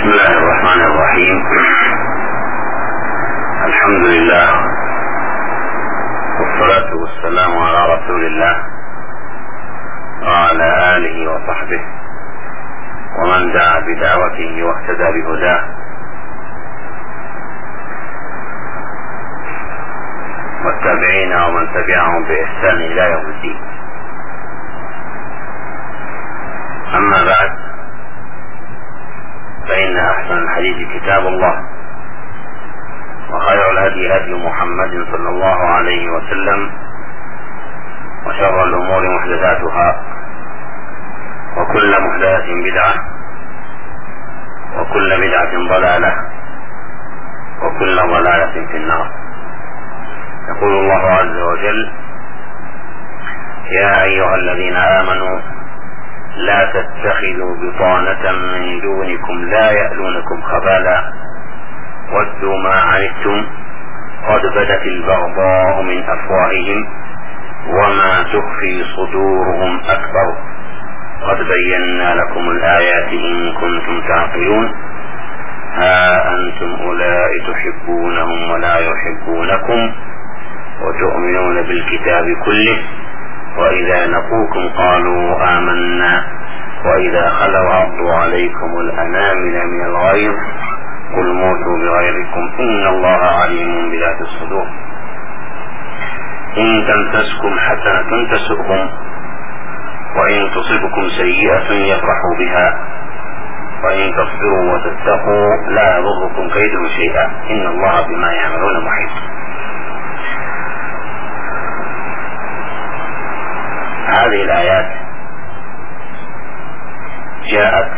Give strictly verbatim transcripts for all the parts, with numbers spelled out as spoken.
بسم الله الرحمن الرحيم. الحمد لله والصلاة والسلام على رسول الله وعلى آله وصحبه ومن دعا بدعوته واهتدى بهداه، والتابعين ومن تبعهم بإحسان إلى يوم الدين. أما بعد، فإن أحسن الحديث كتاب الله، وخير الهدي هدي محمد صلى الله عليه وسلم، وشر الأمور محدثاتها، وكل محدثة بدعة، وكل بدعة ضلالة، وكل ضلالة في النار. يقول الله عز وجل: يا أيها الذين آمنوا لا تتخذوا بطانة من دونكم لا يألونكم خبالا ودوا ما عنتم قد بدت البغضاء من أفواههم وما تخفي صدورهم أكبر قد بينا لكم الآيات إن كنتم تعقلون ها أنتم أولئك تحبونهم ولا يحبونكم وتؤمنون بالكتاب كله وإذا لقوكم قالوا آمنا وإذا خلوا عضوا عليكم الأنامل من الغيظ قل موتوا بغيركم إن الله عليم بذات الصدور. إن تمسسكم حسنة تسؤهم وإن تصبكم سيئة يفرحوا بها وإن تصبروا وتتقوا لا يضركم كيدهم شيئا إن الله بما يعملون محيط. هذه الآيات جاءت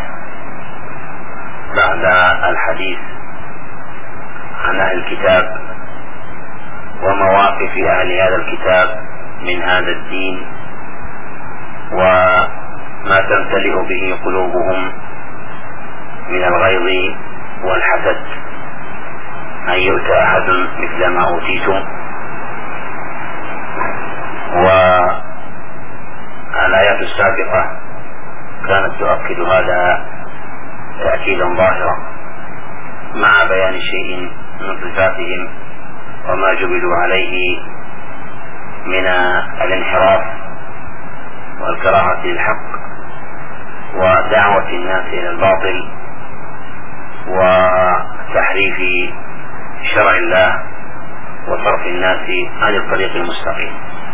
بعد الحديث عن أهل الكتاب ومواقف أهل هذا الكتاب من هذا الدين وما تمتلئ به قلوبهم من الغيظ والحسد أن يؤتى أحد مثل ما أوتيتم. والآيات السابقة كانت تؤكد هذا تأكيدا ظاهرا مع بيان شيء من صفاتهم وما جبلوا عليه من الانحراف والكراهة للحق ودعوة الناس إلى الباطل وتحريف شرع الله وصرف الناس عن الطريق المستقيم.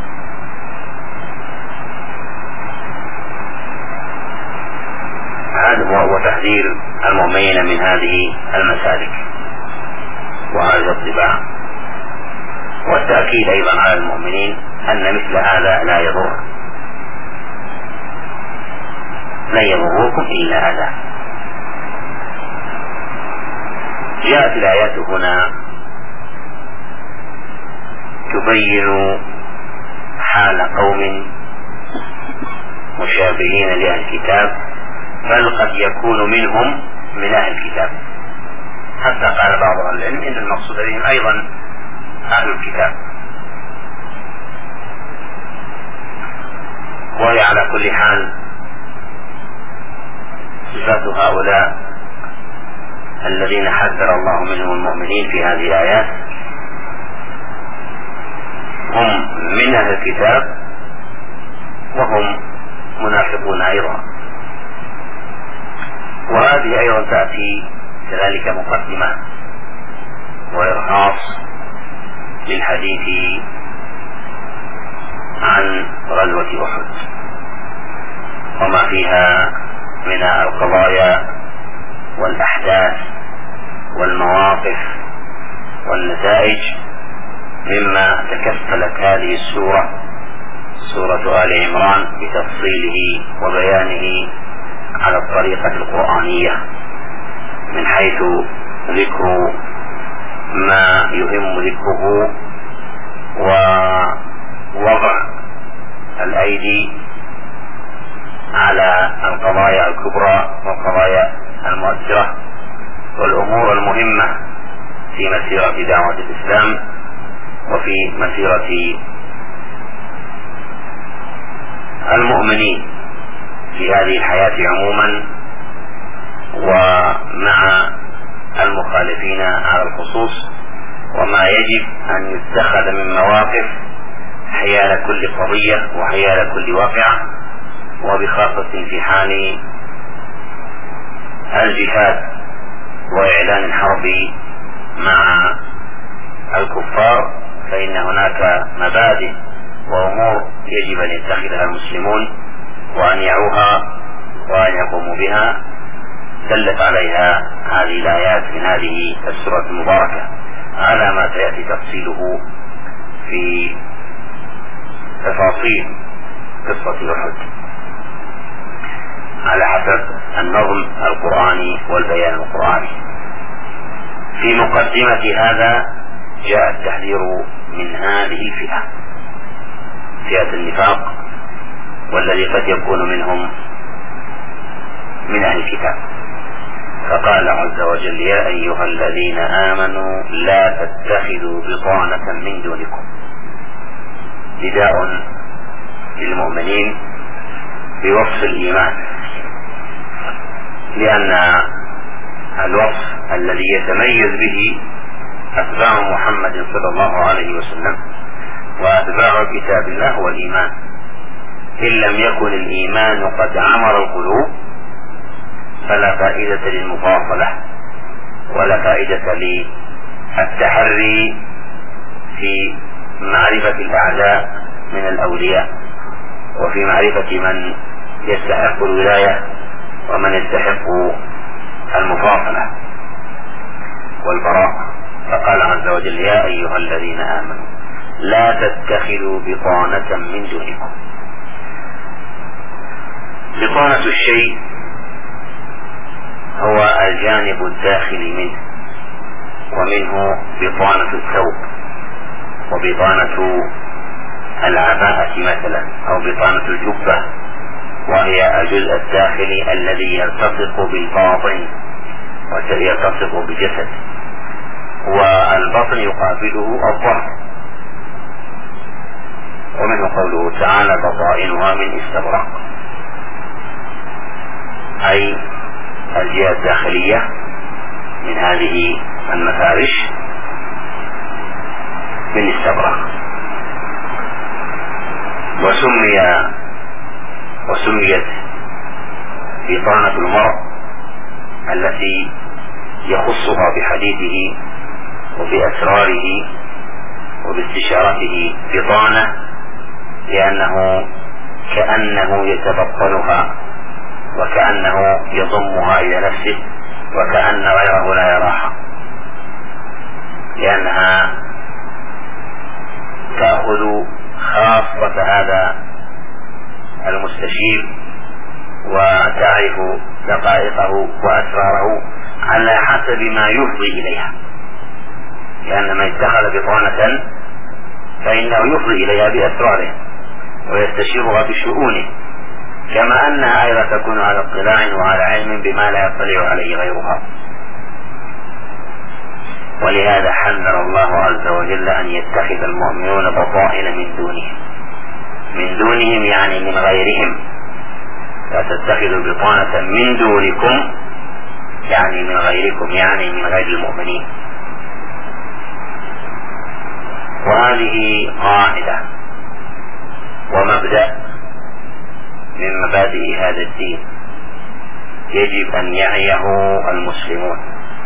هذا هو تحذير المؤمنين من هذه المسالك وهذه الطباع، والتأكيد أيضا على المؤمنين أن مثل هذا لا يضر لا يضركم إلا أذى. جاءت الآيات هنا تبين حال قوم مشابهين لأهل الكتاب، بل قد يكون منهم من أهل الكتاب، حتى قال بعض أهل العلم إن المقصود بهم أيضا أهل الكتاب. وهي على كل حال صفات هؤلاء الذين حذر الله منهم المؤمنين في هذه الآيات، هم من أهل الكتاب وهم منافقون أيضا. وهذه أيضا تأتي كذلك مقدمة وإرهاص للحديث عن غزوة أحد وما فيها من القضايا والأحداث والمواقف والنتائج مما تكفلت هذه السورة سورة آل عمران بتفصيله وبيانه على الطريقة القرآنية من حيث ذكر ما يهم ذكره ووضع الأيدي على القضايا الكبرى والقضايا المؤثرة والأمور المهمة في مسيرة دعوة الإسلام وفي مسيرة المؤمنين في هذه الحياة عموما ومع المخالفين على الخصوص، وما يجب أن يتخذ من مواقف حيال كل قضية وحيال كل واقعة، وبخاصة في حال الجهاد وإعلان الحرب مع الكفار، فإن هناك مبادئ وأمور يجب أن يتخذها المسلمون وأن يعوها وأن يقوموا بها. دلت عليها هذه الآيات من هذه السورة المباركة على ما سيأتي تفصيله في تفاصيل قصة أحد على حسب النظم القرآني والبيان القرآني. في مقدمة هذا جاء التحذير من هذه الفئة، فئة النفاق، والذي قد يكون منهم من أهل الكتاب. فقال عز وجل: يا أيها الذين آمنوا لا تتخذوا بطانة من دونكم. نداء للمؤمنين بوصف الإيمان، لأن الوصف الذي يتميز به أتباع محمد صلى الله عليه وسلم وأتباع كتاب الله هو الإيمان. إن لم يكن الإيمان قد عمر القلوب فلا فائدة للمفاصلة ولا فائدة للتحري في معرفة الأعداء من الأولياء، وفي معرفة من يستحق الولاية ومن يستحق المفاصلة والبراء. فقال عز وجل: يا أيها الذين آمنوا لا تتخذوا بطانة من دونكم. بطانة الشيء هو الجانب الداخلي منه، ومنه بطانة الثوب، وبطانة العباءة مثلا، أو بطانة الجبة، وهي الجزء الداخلي الذي يلتصق بالباطن ويلتصق بالجسد، والبطن يقابله الظهر. ومنه قوله تعالى: بطائنها من استبرق، أي الجهة الداخلية من هذه المفارش من استبرق. وسمي وسميت بطانة المرء التي يخصها بحديثه وبأسراره وباستشارته بطانة، لأنه كأنه يتبطنها وكأنه يضمها إلى نفسه وكأن غيره لا يراها، لأنها تأخذ خاصة هذا المستشير وتعرف دقائقه وأسراره على حسب ما يفضي إليها، لأن من اتخذ بطانة فإنه يفضي إليها بأسراره ويستشيرها بشؤونه، كما أنها أيضا تكون على اطلاع وعلى علم بما لا يطلع عليه غيرها. ولهذا حذر الله عز وجل أن يتخذ المؤمنون بطائن من دونهم، من دونهم يعني من غيرهم. لا تتخذوا بطانة من دونكم يعني من غيركم، يعني من غير المؤمنين. وهذه قاعدة ومبدأ من مبادئ هذا الدين يجب أن يعيه المسلمون،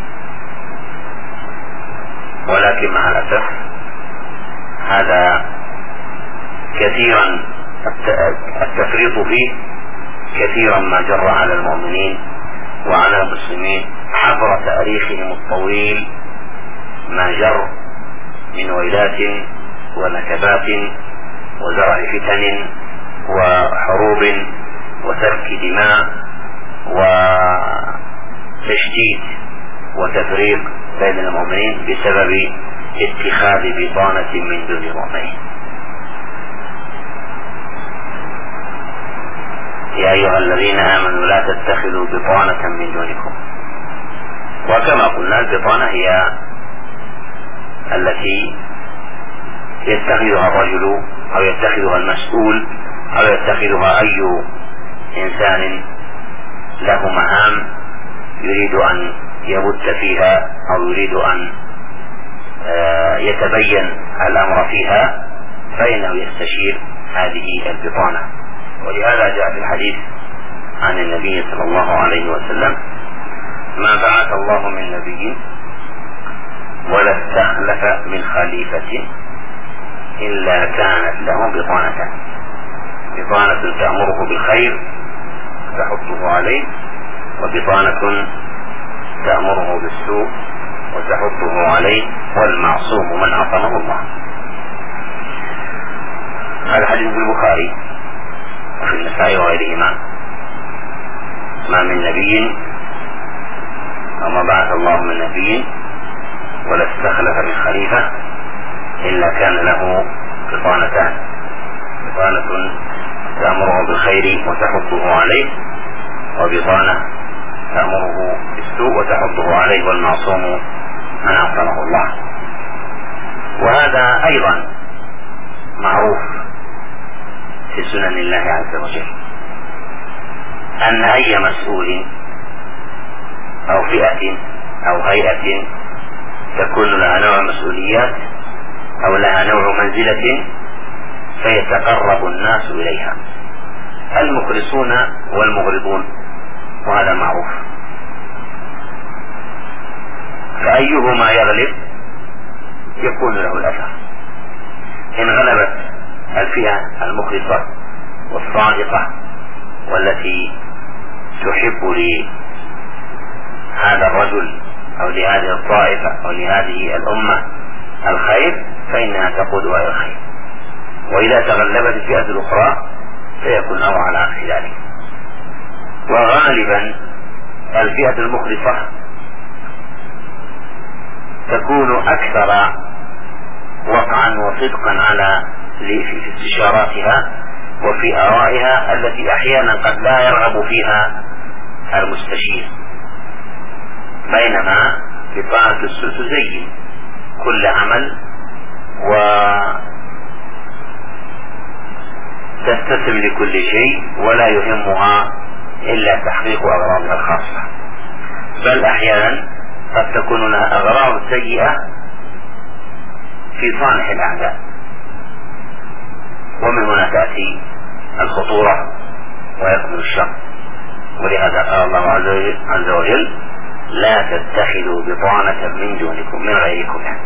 ولكن مع الأسف هذا كثيرا التفريط فيه كثيرا ما جر على المؤمنين وعلى المسلمين عبر تاريخهم الطويل ما جر من ويلات ونكبات وزرع فتن وحروب وسفك دماء وتشتيت وتفريق بين المؤمنين بسبب اتخاذ بطانة من دون المؤمنين. يا أيها الذين آمنوا لا تتخذوا بطانة من دونكم. وكما قلنا البطانة هي التي يتخذها الرجل أو يتخذها المسؤول أو يتخذها أي إنسان له مهام يريد أن يبت فيها أو يريد أن يتبين الأمر فيها فإنه يستشير هذه البطانة. ولهذا جاء في الحديث عن النبي صلى الله عليه وسلم: ما بعث الله من نبي ولا استخلف من خليفة إلا كانت له بطانة، بطانة تأمره بالخير تحطه عليه، وبطانة تأمره بالسوء وتحطه عليه، والمعصوم من عصمه الله. هذا حديث في البخاري وفي النسائي وغيرهما: ما من نبي وما بعث الله من نبي ولا استخلف من خليفة إلا كان له بطانتان، بطانة تأمره بالخير وتحطه عليه، وبطانة تأمره بالسوء وتحطه عليه، والمعصوم من عصمه الله. وهذا أيضا معروف في سنن الله عز وجل، أن أي مسؤول أو فئة أو هيئة تكون لها نوع مسؤوليات أو لها نوع منزلة فيتقرب الناس إليها، المخلصون والمغرضون، وهذا معروف. فأيهما يغلب يكون له الأثر. إن غلبت الفئة المخلصة والصادقة والتي تحب لهذا الرجل أو لهذه الطائفة أو لهذه الأمة الخير فإنها تقودها إلى الخير، وإذا تغلبت الفئة الأخرى فيكون الأمر على عكس ذلك. وغالبا الفئة المخلصة تكون أكثر وقعا وصدقا على في استشاراتها وفي آرائها التي أحيانا قد لا يرغب فيها المستشير، بينما بطانة السوء تزين كل عمل وتستسلم لكل شيء ولا يهمها إلا تحقيق أغراضها الخاصة، بل أحيانا قد تكون لها أغراض سيئة في صالح الأعداء، ومن هنا تأتي الخطورة ويكمل الشر. ولهذا قال الله عز وجل: لا تتخذوا بطانة من دونكم، من غيركم يعني.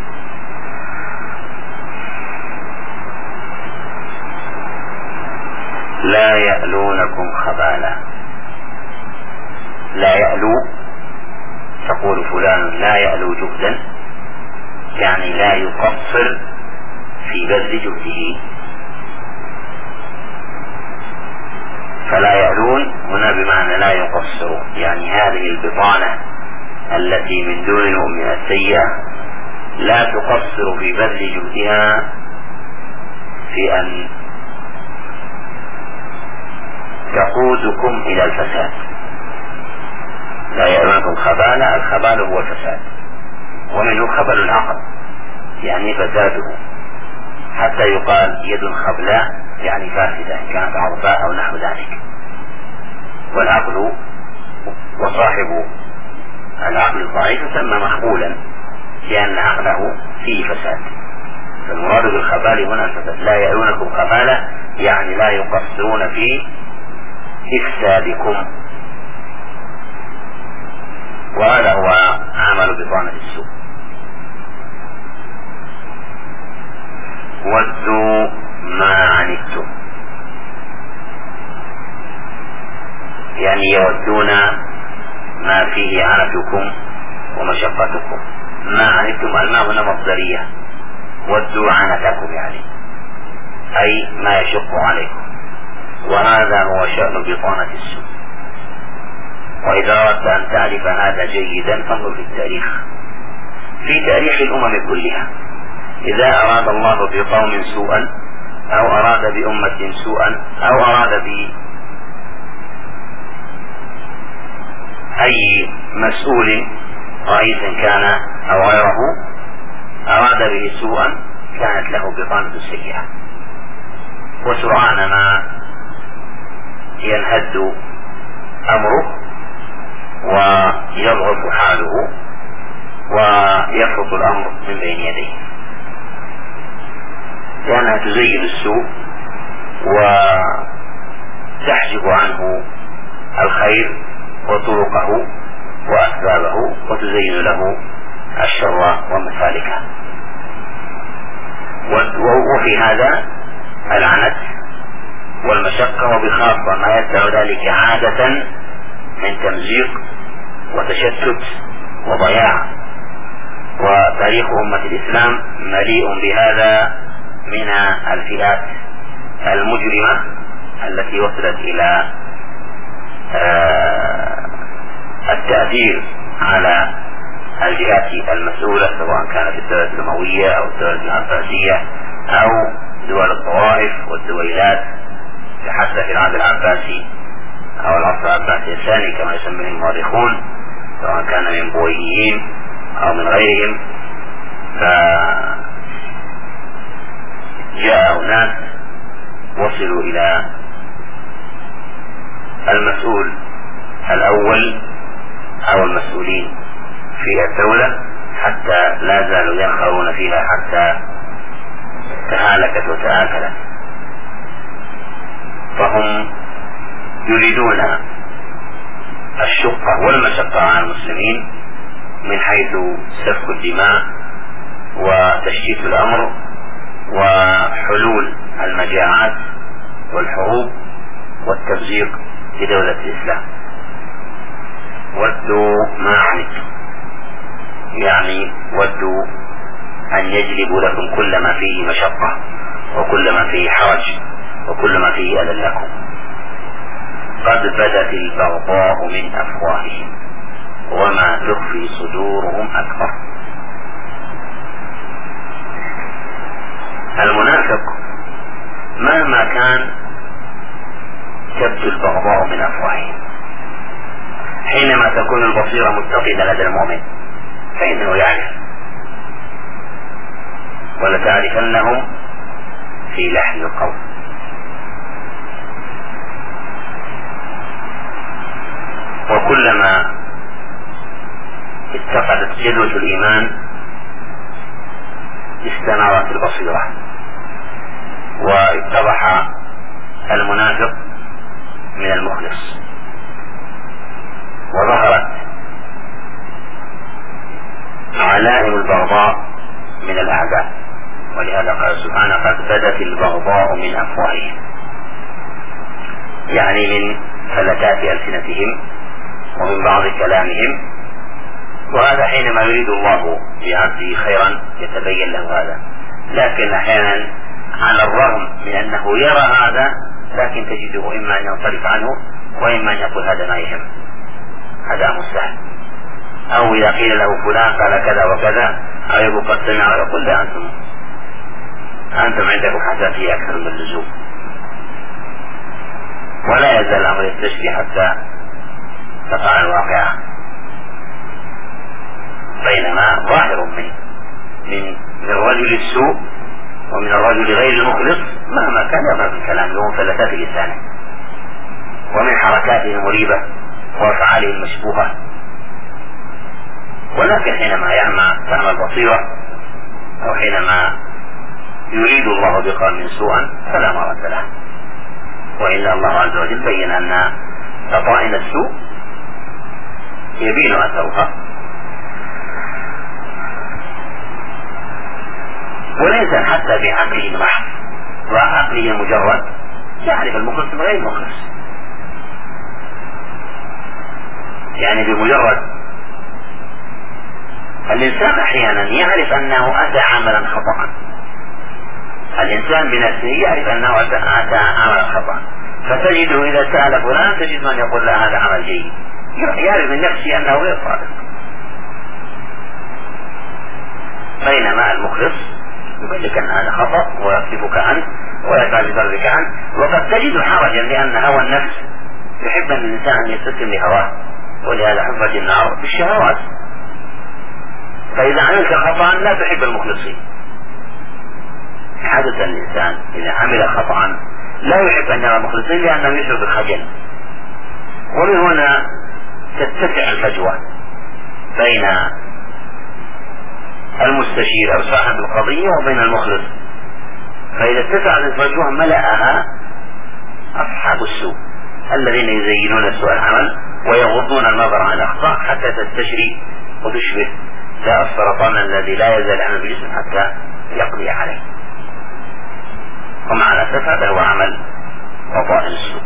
لا يألونكم خبالا. لا يألو، تقول فلان لا يألو جهدا، يعني لا يقصر في بذل جهده. فلا يألون هنا بمعنى لا يقصرون، يعني هذه البطانة التي من دون المؤمن السيئة لا تقصر في بذل جهدها في أن تقودكم إلى الفساد. لا يألونكم خبالا، الخبال هو الفساد، ومنه خبل العقل يعني فساده، حتى يقال يد خبلاء يعني فاسدة إن كانت عرفاء أو نحو ذلك. والعقل وصاحب العقل الضعيف يسمى مخبولا لأن عقله فيه فساد. فالمراد بالخبال هنا الفساد. لا يألونكم خبالا يعني لا يقصرون في إفسادكم، وهذا هو عمل بطانة السوء. ودوا ما عنتم، يعني يودون ما فيه عنتكم ومشقتكم. ما عنتم الماء هنا مصدرية، ودوا عنتكم يعني أي ما يشق عليكم، وهذا هو شأن بطانة السوء. وإذا أردت أن تعرف هذا جيدا فانظر في التاريخ، في تاريخ الأمم كلها. إذا أراد الله بقوم سوءا أو أراد بأمة سوءا أو أراد بأي مسؤول رئيس كان أو غيره أراد به سوءا كانت له بطانة سيئة، وسرعان ما ينهد أمره وينهد يضعف حاله ويفرط الأمر من بين يديه، لأنها تزين السوء وتحجب عنه الخير وطرقه وأسبابه وتزين له الشر ومسالكه. وفي هذا العنت والمشقة، وبخاصة ما يتبع ذلك عادة من تمزيق وتشتت وضياع. وتاريخ أمة الإسلام مليء بهذا من الفئات المجرمة التي وصلت إلى التأثير على الجهات المسؤولة، سواء كانت الدولة الأموية أو الدولة العباسية أو دول الطوائف والدويلات حتى في العهد العباسي أو العصر العباسي الثاني كما يسميه المؤرخون، سواء كان من بويهيين أو من غيرهم. فجاء ناس وصلوا إلى المسؤول الأول أو المسؤولين في الدولة حتى لا زالوا ينخرون فيها حتى تهالكت وتآكلت. فهم يريدون الشقة والمشقة على المسلمين من حيث سفك الدماء وتشتيت الأمر وحلول المجاعات والحروب والتمزيق لدولة الإسلام. ودوا ما عنتم، يعني ودوا أن يجلبوا لكم كل ما فيه مشقة وكل ما فيه حرج وكل ما فيه أذى لكم. قد بدت البغضاء من أفواههم وما تخفي صدورهم أكبر. المنافق مهما كان تبدو البغضاء من أفواههم. حينما تكون البصيرة متقدة لدى المؤمن فإنه يعرف، ولتعرفنهم في لحن القول. وكلما اتقدت جلوة الإيمان استنارت البصيرة واتضح المنافق من المخلص، وظهرت علائم البغضاء من الأعداء. ولهذا قال سبحانه قد بدت البغضاء من أفواههم، يعني من فلتات ألسنتهم ومن بعض كلامهم. وهذا حينما يريد الله بعبده خيرا يتبين له هذا، لكن أحيانا على الرغم من أنه يرى هذا لكن تجده إما أن ينصرف عنه وإما أن يقول هذا ما يهم، هذا مستحيل. أو إذا قيل له فلان قال كذا وكذا أو يقول قد سمع يقول لا، أنتم أنتم عندكم حساسية أكثر من اللزوم. ولا يزال الأمر يستشفي حتى تقع الواقعة، بينما ظاهر من من الرجل السوء ومن الرجل غير المخلص مهما كان يظهر من كلامه ومفلتات لسانه ومن حركاته المريبة وأفعاله المشبوهة. ولكن حينما يعمى تعمى البصيرة أو حينما يريد الله بقوم سوءا فلا مرد له. وإلا الله عز وجل بين أن بطائن السوء يبين أثرها، والإنسان حتى بعقله المحض وعقله المجرد يعرف المخلص من غير المخلص. يعني بمجرد الإنسان أحيانا يعرف أنه أتى عملا خطأ، الإنسان بنفسه يعرف أنه أتى عملا خطأ، فتجده إذا سأل فلان تجد من يقول لا هذا عمل جيد، يعرف من نفسه أنه غير صادق. بينما المخلص يقول لك أن هذا خطأ ويصفك عنه ويفعل بضربك عنه، وقد تجد حرجا لأن هوى النفس يحب أن الإنسان أن يستسلم لهواه، ولهذا حفت النار بالشهوات. فإذا عملت خطأ لا تحب المخلصين. عادة الإنسان إذا عمل خطأ لا يحب أن يرى المخلصين لأنه يشعر بالخجل، ومن هنا تتسع الفجوة بين المستشير أو صاحب القضية وبين المخلص. فإذا اتسعت الفجوة ملأها أصحاب السوء الذين يزينون سوء العمل ويغضون النظر عن الأخطاء حتى تستشري وتشبه داء السرطان الذي لا يزال عن الجسم حتى يقضي عليه. ومع الأسف هذا هو عمل فضائل السوء.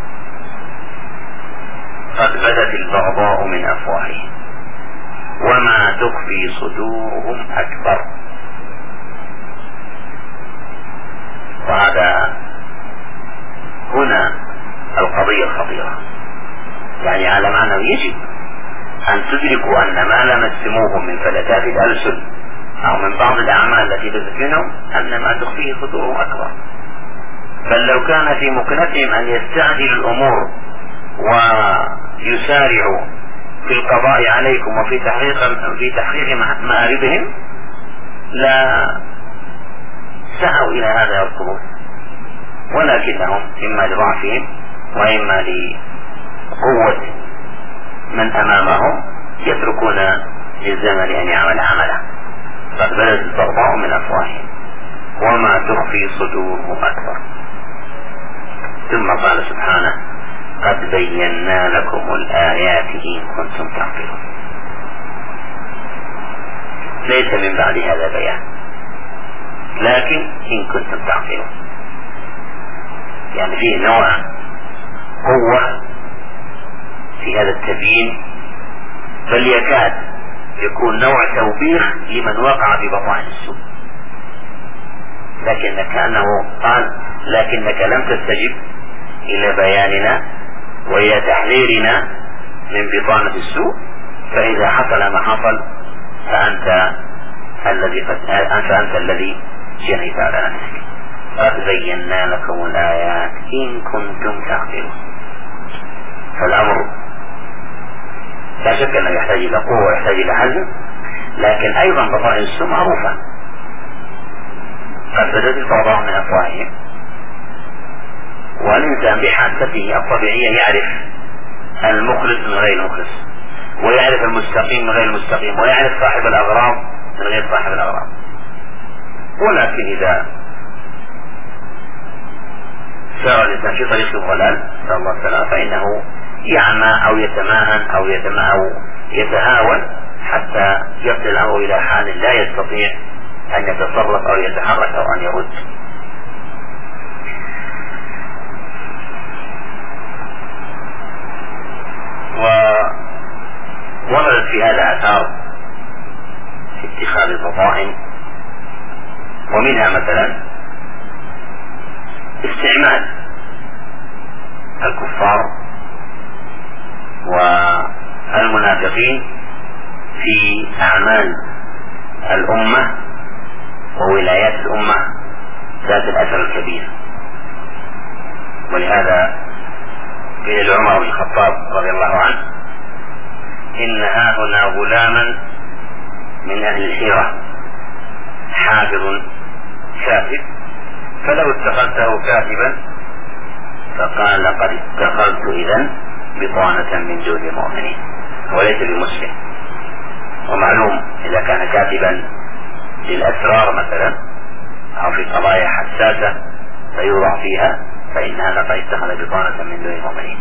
قد بدت البغضاء من أفواههم وما تخفي صدورهم أكبر. وهذا هنا القضية الخطيرة، يعني على معنى يجب أن تدركوا أن ما لمستموه من فلتات الألسن أو من بعض الأعمال التي بدت منهم أن ما تخفيه صدورهم أكبر. بل لو كان في مكنتهم أن يستعجلوا الأمور ويسارعوا في القضاء عليكم وفي تحقيق في تحقيق مآربهم لا سعوا إلى هذا القبول، ولكنهم إما لضعفهم وإما لقوة من أمامهم يتركون للزمن أن يعمل عمله. قد بدت البغضاء من أفواههم وما تخفي صدورهم أكبر. ثم قال سبحانه قد بينا لكم الآيات إن كنتم تعقلون. ليس من بعد هذا بيان، لكن إن كنتم تعقلون، يعني فيه نوع قوة في هذا التبيين، بل يكاد يكون نوع توبيخ لمن وقع في بطائن السوء. لكن كأنه قال لكنك لم تستجب إلى بياننا وإلى تحذيرنا من بطانة السوء، فإذا حصل ما حصل فأنت الذي أنت أنت الذي جنيت على نفسك. قد بينا لكم الآيات إن كنتم تعقلون. فالأمر لا شك أنه يحتاج إلى قوة ويحتاج إلى حزم، لكن أيضا بطائن السوء معروفة. قد بدت البغضاء من أفواههم، والإنسان بحاسته الطبيعية يعرف المخلص من غير المخلص، ويعرف المستقيم من غير المستقيم، ويعرف صاحب الأغراض من غير صاحب الأغراض. ولكن إذا سار الإنسان في طريق الضلال نسأل الله السلامة فإنه يعمى أو يتماهن أو يتما أو يتهاون حتى يصل الأمر إلى حال لا يستطيع أن يتصرف أو يتحرك أو أن يرد. ووردت في هذا آثار في اتخاذ البطائن، ومنها مثلا استعمال الكفار والمنافقين في أعمال الأمة وولايات الأمة ذات الأثر الكبير. ولهذا قيل لعمر بن الخطاب رضي الله عنه إن هاهنا غلاما من أهل الحيرة حافظ كاتب فلو اتخذته كاتبا، فقال لقد اتخذت إذن بطانة من دون المؤمنين وليس بمسلم. ومعلوم إذا كان كاتبا للأسرار مثلا أو في قضايا حساسة فيوضع فيها فإن هذا قد اتخذ بطانة من دون المؤمنين.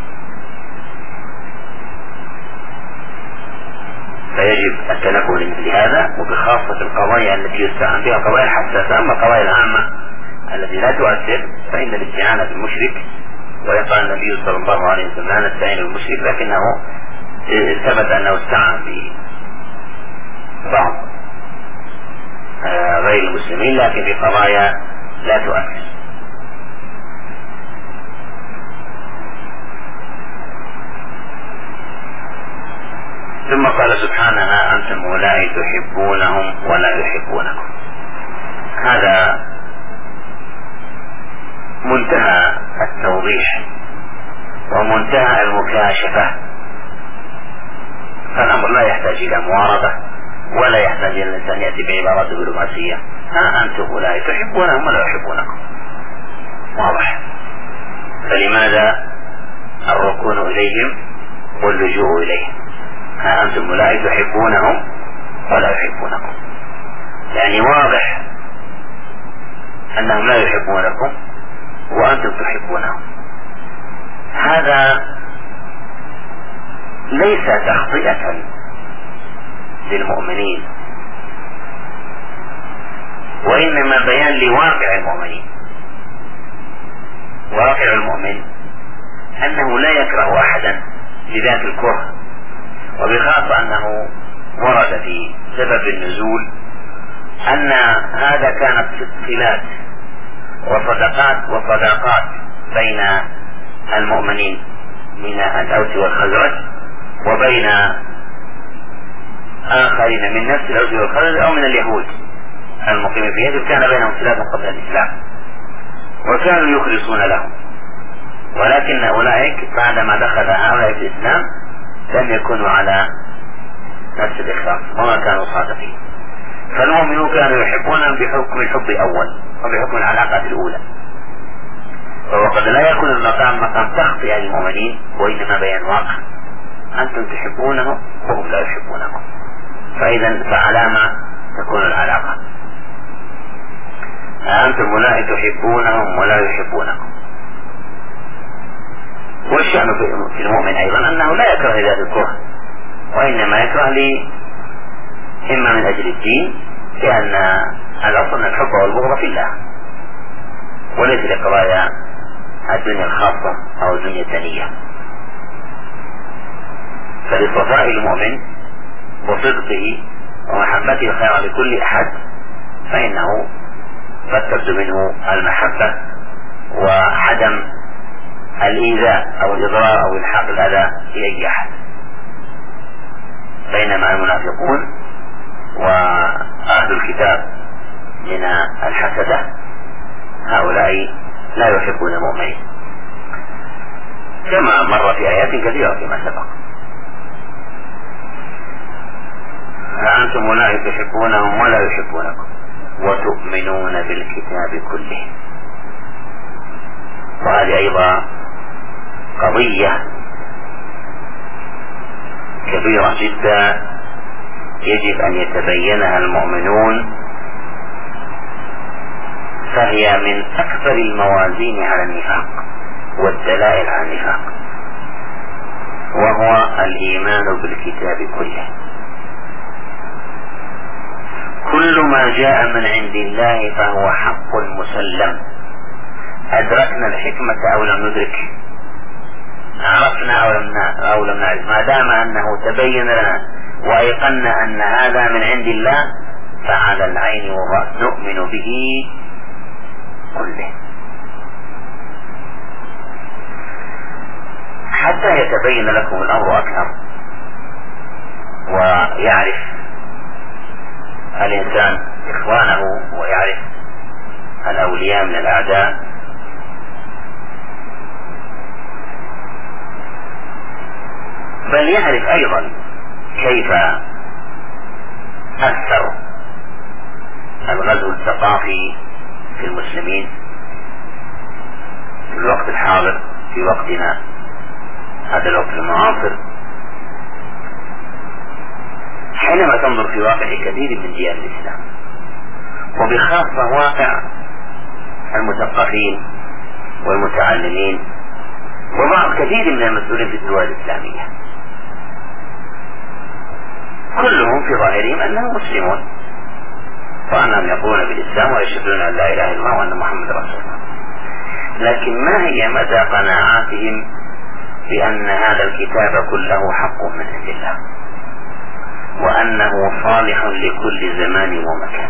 فيجب التنبه لمثل هذا، وبخاصة القضايا التي يستعان بها قضايا الحساسة. أما القضايا العامة التي لا تؤثر فإن الاستعانة بالمشرك، ويقال النبي صلى الله عليه وسلم لا نستعين بالمشرك، لكنه ثبت أنه استعان ببعض غير المسلمين لكن في قضايا لا تؤثر. ثم قال سبحانه أنتم أولئك تحبونهم ولا يحبونكم. هذا منتهى التوضيح ومنتهى المكاشفة، فالأمر لا يحتاج إلى معارضة ولا يحتاج إلى الإنسان يأتي بعبارات دبلوماسية. ها أنتم أولئك تحبونهم ولا يحبونكم، واضح. فلماذا الركون إليهم واللجوء إليهم؟ ها أنتم أولئك تحبونهم ولا يحبونكم، يعني واضح أنهم لا يحبونكم وأنتم تحبونهم. هذا ليس تخطئة للمؤمنين، وإنما بيان لواقع المؤمنين. واقع المؤمن أنه لا يكره أحدا لذات الكره، وبخاصة أنه ورد في سبب النزول أن هذا كانت صلات وصدقات وصداقات بين المؤمنين من الأوس والخزرج وبين آخرين من نفس الأوس والخزرج أو من اليهود المقيمين في يثرب، كان بينهم صلات قبل الإسلام وكانوا يخلصون لهم، ولكن أولئك بعدما دخل هؤلاء في الإسلام لم يكونوا على نفس الإخلاص وما كانوا صادقين. فالمؤمنون كانوا يحبونهم بحكم الحب الأول وبحكم العلاقة الأولى، وقد لا يكون المقام مقام تخطئة للمؤمنين وإنما بيان واقع، أنتم تحبونهم وهم لا يحبونكم، فإذا فعلى ما تكون العلاقة. أنتم أولئك تحبونهم ولا يحبونكم. والشأن في المؤمن أيضا أنه لا يكره لذات الكره، وإنما يكره لي إما من أجل الدين، لأن الأصل الحب والبغض في الله وليس لقضايا الدنيا الخاصة أو الدنيا الدنية. فلصفاء المؤمن وصدقه ومحبته الخير لكل أحد فإنه قد تبدو منه المحبة وعدم الإيذاء أو الإضرار أو الحاق الأذى لأي أحد، بينما المنافقون وأهل الكتاب من الحسدة هؤلاء لا يحبون المؤمنين، كما مر في آيات كثيرة فيما سبق. أنتم أولئك تحبونهم ولا يحبونكم وتؤمنون بالكتاب كله. وهذه أيضا قضية كبيرة جدا يجب أن يتبينها المؤمنون، فهي من أكثر الموازين على النفاق والدلائل على النفاق، وهو الإيمان بالكتاب كله. كل ما جاء من عند الله فهو حق مسلم، أدركنا الحكمة أو لم ندرك، عرفنا أو لم أو لم نعرف، ما دام أنه تبين لنا وأيقنا أن هذا من عند الله فعلى العين والرأس نؤمن به كله، حتى يتبين لكم الأمر أكثر ويعرف الإنسان إخوانه ويعرف الأولياء من الأعداء، بل يعرف أيضا كيف أثر الغزو الثقافي في المسلمين في الوقت الحاضر في وقتنا هذا الوقت المعاصر، حينما تنظر في واقع كثير من ديار الإسلام وبخاصة واقع المثقفين والمتعلمين وبعض كثير من المسؤولين في الدول الإسلامية، كلهم في ظاهرهم أنهم مسلمون وأنهم يقولون بالإسلام ويشهدون أن لا إله إلا الله وأن محمد رسول الله، لكن ما هي مدى قناعاتهم بأن هذا الكتاب كله حق من عند الله وأنه صالح لكل زمان ومكان،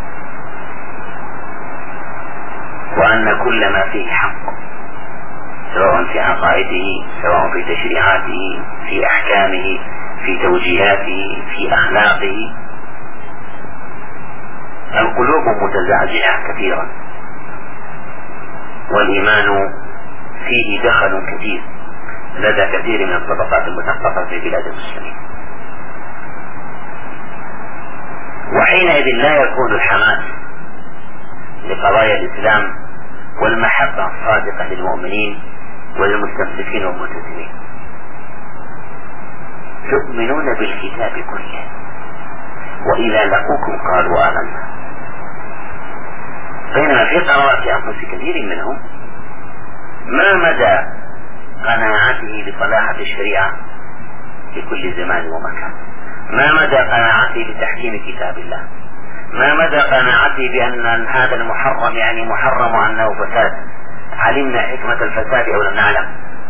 وأن كل ما فيه حق سواء في عقائده سواء في تشريعاته في أحكامه في توجيهاته في أخلاقه. القلوب متزعزعة كثيرا والإيمان فيه دخل كثير لدى كثير من الطبقات المثقفة في بلاد المسلمين، وحينئذ لا يكون الحماس لقضايا الإسلام والمحبة الصادقة للمؤمنين وللمستمسكين والملتزمين، تؤمنون بالكتاب كله وإذا لقوكم قالوا آمنا، بينما في قرارات أنفس كثير منهم ما مدى قناعته بصلاحة الشريعة في كل زمان ومكان، ما مدى قناعته بتحكيم كتاب الله، ما مدى قناعته بأن هذا المحرم يعني محرم وأنه فساد، علمنا حكمة الفساد أو لم نعلم،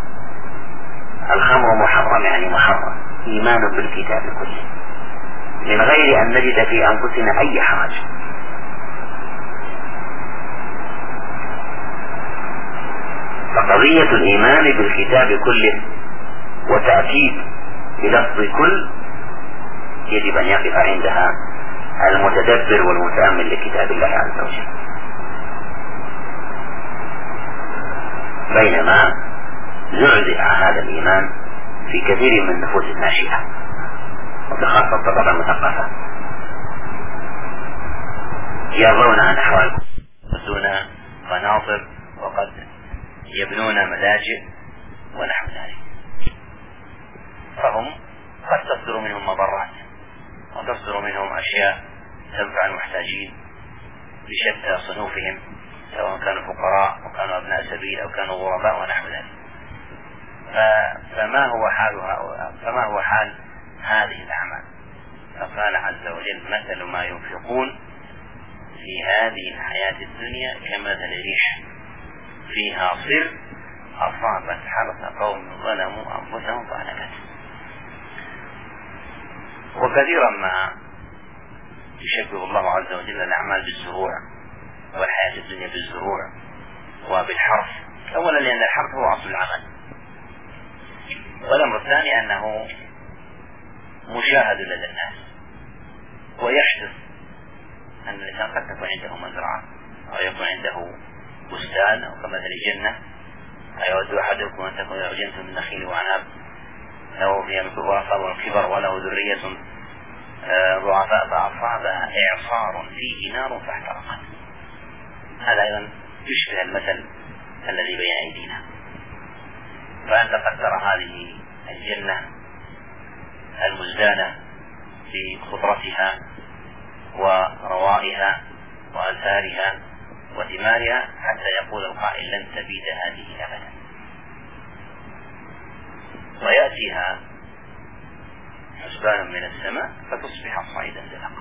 الخمر محرم يعني محرم، إيمان بالكتاب كله من غير أن نجد في أنفسنا أي حرج. فقضية الإيمان بالكتاب كله وتأكيد بلفظ كل يجب أن يقف عندها المتدبر والمتأمل لكتاب الله عز وجل، بينما زعزع هذا الإيمان في كثير من النفوس الناشئة وبخاصة الطبقة المثقفة، يرون أن أحوالهم يبنون قناطر وقد يبنون ملاجئ ونحو ذلك، فهم قد تصدر منهم مضرات وتصدر منهم أشياء تنفع المحتاجين بشتى صنوفهم، سواء كانوا فقراء أو كانوا أبناء سبيل أو كانوا غرباء ونحو ذلك. فما هو حال هؤلاء؟ فما هو حال هذه الأعمال؟ فقال عز وجل: مثل ما ينفقون في هذه الحياة الدنيا كمثل ريح فيها صر أصابت حرث قوم ظلموا أنفسهم فأهلكت. وكثيرا ما يشبه الله عز وجل الأعمال بالزروع والحياة الدنيا بالزروع وبالحرث، أولا لأن الحرث هو أصل العمل، والأمر الثاني أنه مشاهد لدى الناس، ويحدث أن الإنسان قد تكون عنده مزرعة أو يكون عنده بستان أو كمثل جنة، أيود أحدكم أن تكون له جنة من نخيل وعنب له فيها مثل ورقة والكبر وله ذرية ضعفاء فأصابها إعصار فيه نار فاحترقت. هذا أيضا يشبه المثل الذي بين أيدينا. فأنت قد ترى هذه الجنة المزدانة بخضرتها وروائها وأزهارها وثمارها حتى يقول القائل: لن تبيد هذه أبدا. ويأتيها حسبان من السماء فتصبح صعيدا زلقا.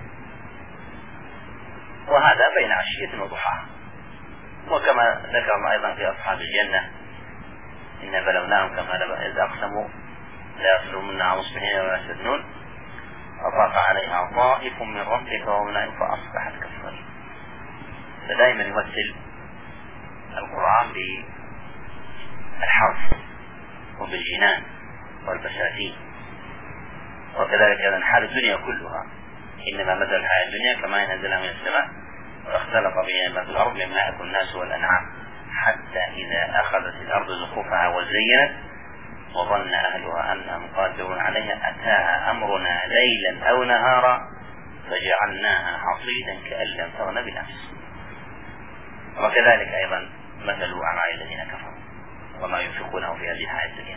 وهذا بين عشية وضحاها. وكما ذكرنا أيضا في أصحاب الجنة: إن بلوناهم كما إذ أقسموا لا يصرمنها مصبحين ولا يستثنون فطاف عليها طائف من ربك وهم نائمون فأصبحت كالصريم. فدائما يمثل القرآن بالحرث وبالجنان والبساتين. وكذلك أيضا حال الدنيا كلها، إنما مثل الحياة الدنيا كما ينزلها من السماء واختلط بها ما في الأرض مما يأكل الناس والأنعام حتى إذا أخذت الأرض زخرفها وزينت وظن أهلها أنهم قادرون عليها أتاها أمرنا ليلا أو نهارا فجعلناها حصيدا كأن لم تغن بالأمس. وكذلك أيضا مثل أعمال الذين كفروا وما ينفقونه في هذه الحياة الدنيا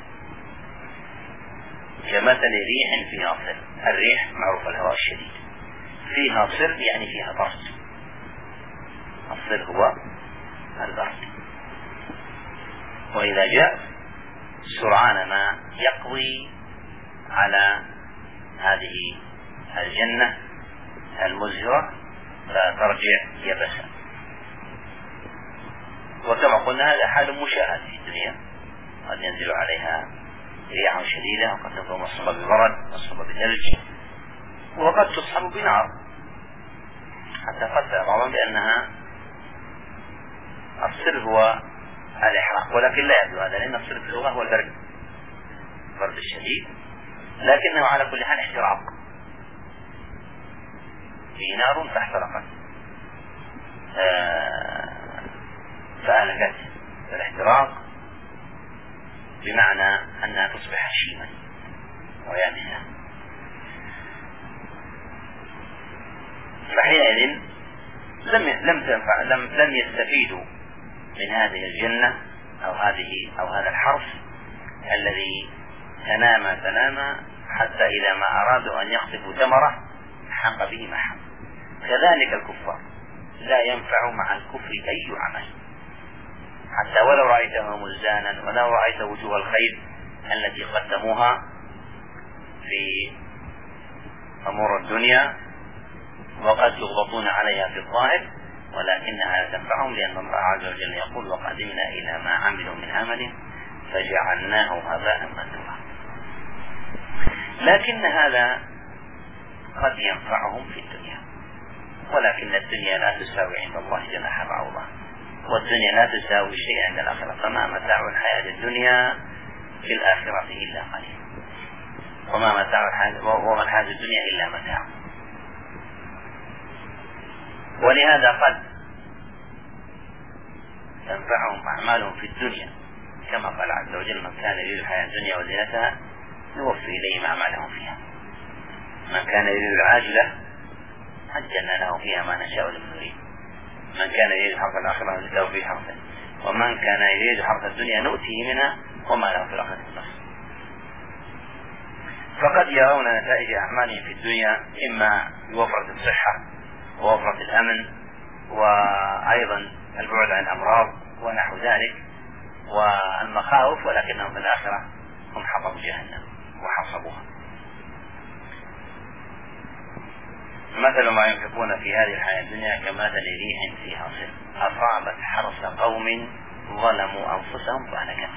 كمثل ريح فيها صر. الريح معروف الهواء الشديد، فيها صر يعني فيها برد. الصر هو البرد. وإذا جاء سرعان ما يقضي على هذه الجنة المزهرة لا ترجع يبسا. وكما قلنا هذا حال مشاهد في الدنيا، قد ينزل عليها رياح شديدة وقد تكون مصحوبة ببرد مصحوبة بثلج وقد تصحب بنار، حتى قد بعضهم بأنها الصر هو الإحراق، ولكن لا يبدو هذا، لأن الصر في اللغة هو البرد البرد الشديد، لكنه على كل حال احتراق. في نار فاحترقت آه فأهلكت. الاحتراق بمعنى أنها تصبح هشيما ويابسا. فحينئذ لم لم تنفع لم لم يستفيدوا من هذه الجنة أو هذه أو هذا الحرث الذي تنام تنام حتى إذا ما أرادوا أن يخطفوا ثمرة حق به ما حق. كذلك الكفار لا ينفع مع الكفر أي عمل، حتى ولو رأيتهم مزانا ولو رأيت وجوه الخير التي قدموها في أمور الدنيا وقد يغلطون عليها في الظاهر، ولكنها لا تنفعهم، لأن الله عز وجل يقول وقدمنا إلى ما عملوا من عمل فجعلناه هباء منثورا. لكن هذا قد ينفعهم في الدنيا، ولكن الدنيا لا تساوي عند الله جناح بعوضة، والدنيا لا تساوي شيء عند الآخرة، فما متاع الحياة الدنيا في الآخرة إلا قليل، وما متاع الحياة وما الحياة الدنيا إلا متاع. ولهذا قد تنفعهم أعمالهم في الدنيا، كما قال عز وجل من كان يريد الحياة الدنيا وزينتها نوفي إليهم أعمالهم فيها، من كان يريد العاجلة عجلنا له فيها ما نشاء لمن نريد، من كان يريد حرث الآخرة نزله في حرثه، ومن كان يريد حرث الدنيا نؤتيه منها وما له في الآخرة من نصيب. فقد يرون نتائج أعمالهم في الدنيا إما بوفرة الصحة ووفرة الأمن وأيضا البعد عن الأمراض ونحو ذلك والمخاوف، ولكنهم في الآخرة هم حطبوا جهنم وحصبوها. مثل ما ينفقون في هذه الحياة الدنيا كمثل ريح فيها صر أصابت حرث قوم ظلموا أنفسهم فأهلكت.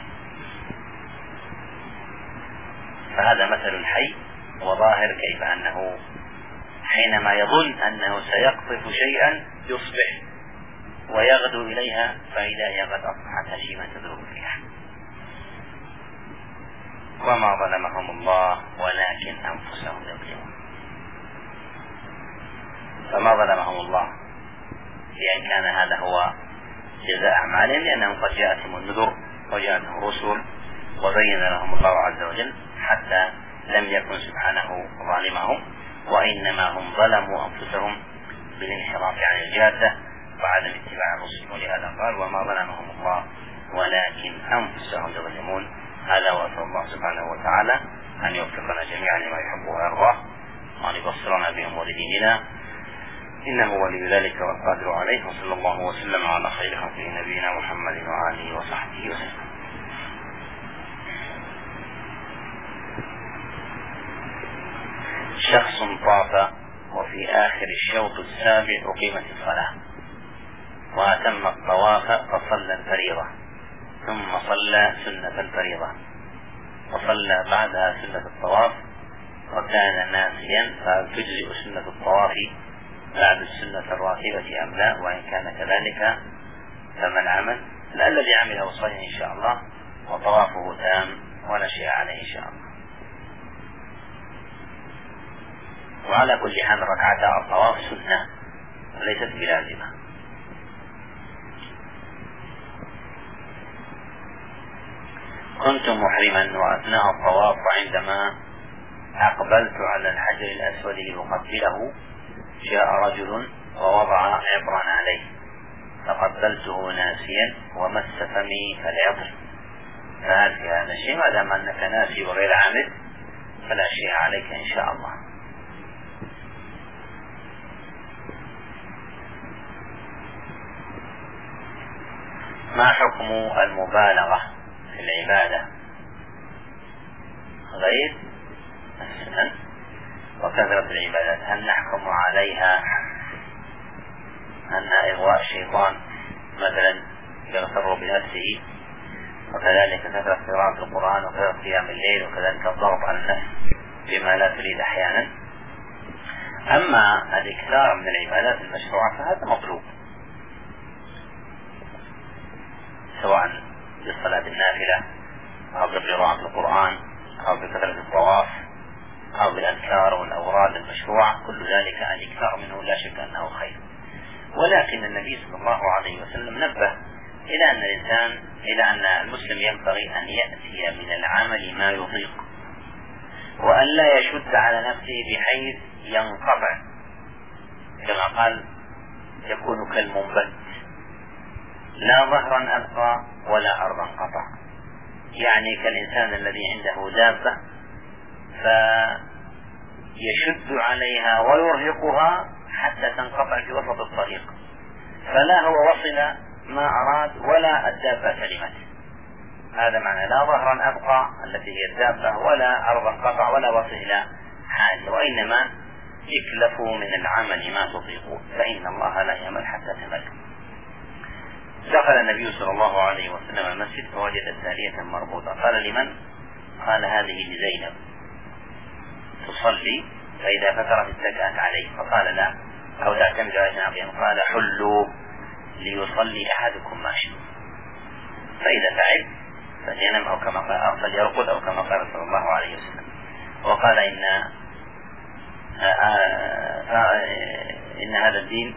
فهذا مثل حي وظاهر كيف أنه حينما يظن أنه سيقطف شيئا يصبح ويغدو إليها فإذا هي قد أصبحت هشيما تذوب الريح. وما ظلمهم الله ولكن أنفسهم يظلمون. فما ظلمهم الله لأن كان هذا هو جزاء أعمالهم، لأنهم قد جاءتهم النذر وجاءتهم الرسل وبين لهم الله عز وجل حتى لم يكن سبحانه ظالمهم، وإنما هم ظلموا أنفسهم بالانحراف عن الجادة وعدم اتباع الرسل. ولهذا قال وما ظلمهم الله ولكن أنفسهم يظلمون. هذا وأسأل الله سبحانه وتعالى أن يوفقنا جميعا لما يحب ويرضاه وأن يبصرنا بأمور ديننا، إنه ولي ذلك والقادر عليه. وصلى الله وسلم على خير خلقه نبينا محمد وآله وصحبه وسلم. شخص طاف وفي آخر الشوط السابع أقيمت الصلاة وأتم الطواف فصلى الفريضة ثم صلى سنة الفريضة وصلى بعدها سنة الطواف وكان ناسيا، فهل تجزئ سنة الطواف بعد السنة الراتبة أم لا؟ وإن كان كذلك فما العمل؟ لا، الذي عمله صحيح إن شاء الله وطوافه تام ولا شيء عليه إن شاء الله. وعلى كل حال ركعتا الطواف سنة وليست بلازمة. كنت محرما وأثناء الطواف وعندما أقبلت على الحجر الأسود لأقبله جاء رجل ووضع عطرا عليه فقبلته ناسيا ومس فمي فالعطر، فهل في هذا شيء؟ ما دام أنك ناسي وغير عامد فلا شيء عليك إن شاء الله. ما حكم المبالغة في العبادة غير السنن وكثرة العبادات؟ هل نحكم عليها أنها إغواء الشيطان مثلا يغتر بنفسه، وكذلك كثرة قراءة القرآن وكثرة قيام الليل وكذلك الضغط على النفس بما لا تريد أحيانا؟ أما الإكثار من العبادات المشروعة فهذا مطلوب، سواء بالصلاة النافلة أو بقراءة القرآن أو بكثرة الطواف أو بالأذكار والأوراد المشروعة، كل ذلك الإكثار منه لا شك أنه خير. ولكن النبي صلى الله عليه وسلم نبه إلى أن الإنسان إلى أن المسلم ينبغي أن يأتي من العمل ما يضيق وأن لا يشد على نفسه بحيث ينقطع، كما قال يكون كالمنبت لا ظهرا أبقى ولا أرضا قطع، يعني كالإنسان الذي عنده دابة فيشد عليها ويرهقها حتى تنقطع في وسط الطريق، فلا هو وصل ما أراد ولا الدابة سلمت. هذا معنى لا ظهرا أبقى التي هي الدابة ولا أرضا قطع ولا وصل إلى حاجة، وإنما اكلفوا من العمل ما تطيقون فإن الله لا يمل حتى تمل. دخل النبي صلى الله عليه وسلم المسجد فوجد سارية مربوطة، قال لمن؟ قال هذه لزينب تصلي فإذا فترت اتكأت عليه، فقال لا أو تعتمد على جنابهم، قال حلوا ليصلي أحدكم ماشي، فإذا تعب فلينم أو كما قال أو فليرقد أو كما قال صلى الله عليه وسلم. وقال إن إن هذا الدين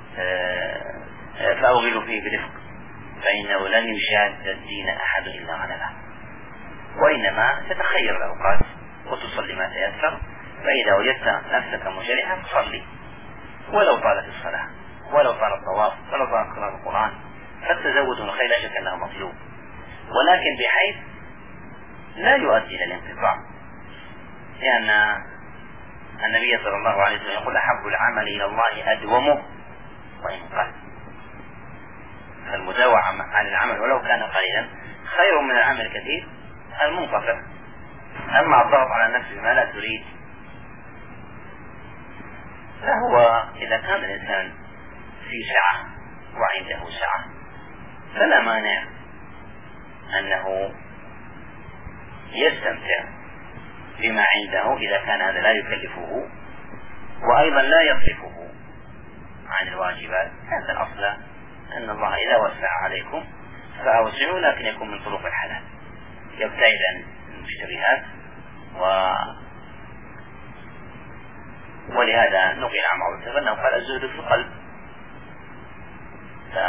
فأوغلوا فيه برفق فإنه لن يشاد الدين أحد إلا غلبه، وإنما تتخير الأوقات وتصلي ما تيسر، فإذا وجدت نفسك مجرحا تصلي ولو طالت الصلاة ولو طال الطواف ولو طال قراءة القرآن، فالتزود من الخير لا شك أنه مطلوب، ولكن بحيث لا يؤدي إلى الانقطاع، لأن النبي صلى الله عليه وسلم يقول أحب العمل إلى الله أدومه وإن قل، فالمداومة عن العمل ولو كان قليلا خير من العمل الكثير المنقطع. أما الضغط على النفس بما لا تريد فهو إذا كان الإنسان في سعة وعنده سعة فلا مانع أنه يستمتع بما عنده إذا كان هذا لا يكلفه وأيضا لا يصرفه عن الواجبات. هذا الأصل أن الله إذا وسع عليكم فأوسعوا، لكن يكون من طرق الحلال يبتعد عن المشتبهات. و... ولهذا نقل عن معروف أنه قال الزهد في القلب. ف...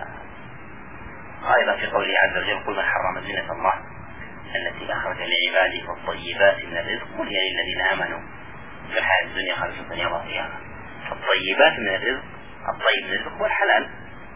أيضا في قوله عز وجل قل من حرم زينة الله التي أخرج لعباده والطيبات من الرزق قل هي للذين آمنوا في الحياة الدنيا خالصة يوم القيامة. فالطيبات من الرزق، الطيب من الرزق والحلال.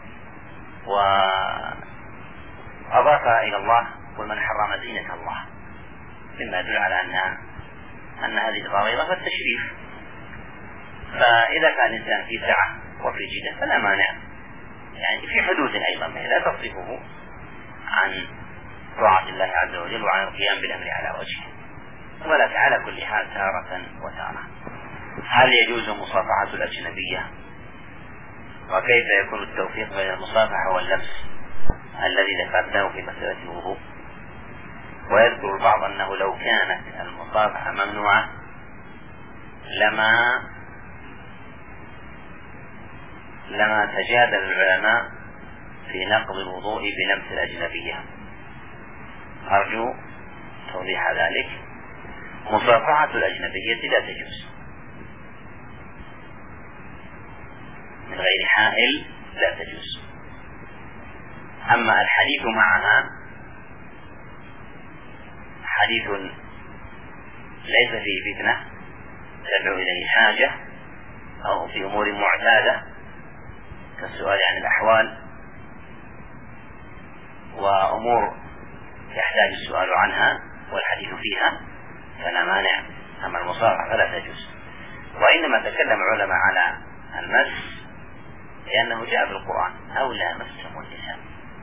وأضاف إلى الله قل من حرم زينة الله، مما يدل على أن أن هذه الإضافة التشريف. فإذا كان الإنسان في سعة وفي جدة فلا مانع، يعني في حدود أيضا لا تصرفه عن طاعة الله عز وجل وعن القيام بالأمر على وجهه، ولكن على كل حال تارة وتارة. هل يجوز مصافحة الأجنبية؟ وكيف يكون التوفيق بين المصافحة واللمس الذي ذكرناه في مسألة الوضوء؟ ويذكر البعض أنه لو كانت المصافحة ممنوعة لما لما تجادل العلماء في نقض الوضوء بلمس الأجنبية. أرجو توضيح ذلك. مصافحة الأجنبية لا تجوز من غير حائل، لا تجوز. أما الحديث معها حديث ليس فيه فتنة تدعو إليه حاجة أو في أمور معتادة كالسؤال عن الأحوال وأمور يحتاج السؤال عنها والحديث فيها فلا مانع. أما المصافحة فلا تجوز. وإنما تكلم العلماء على المس لأنه جاء في القرآن أو لا مسهم النساء،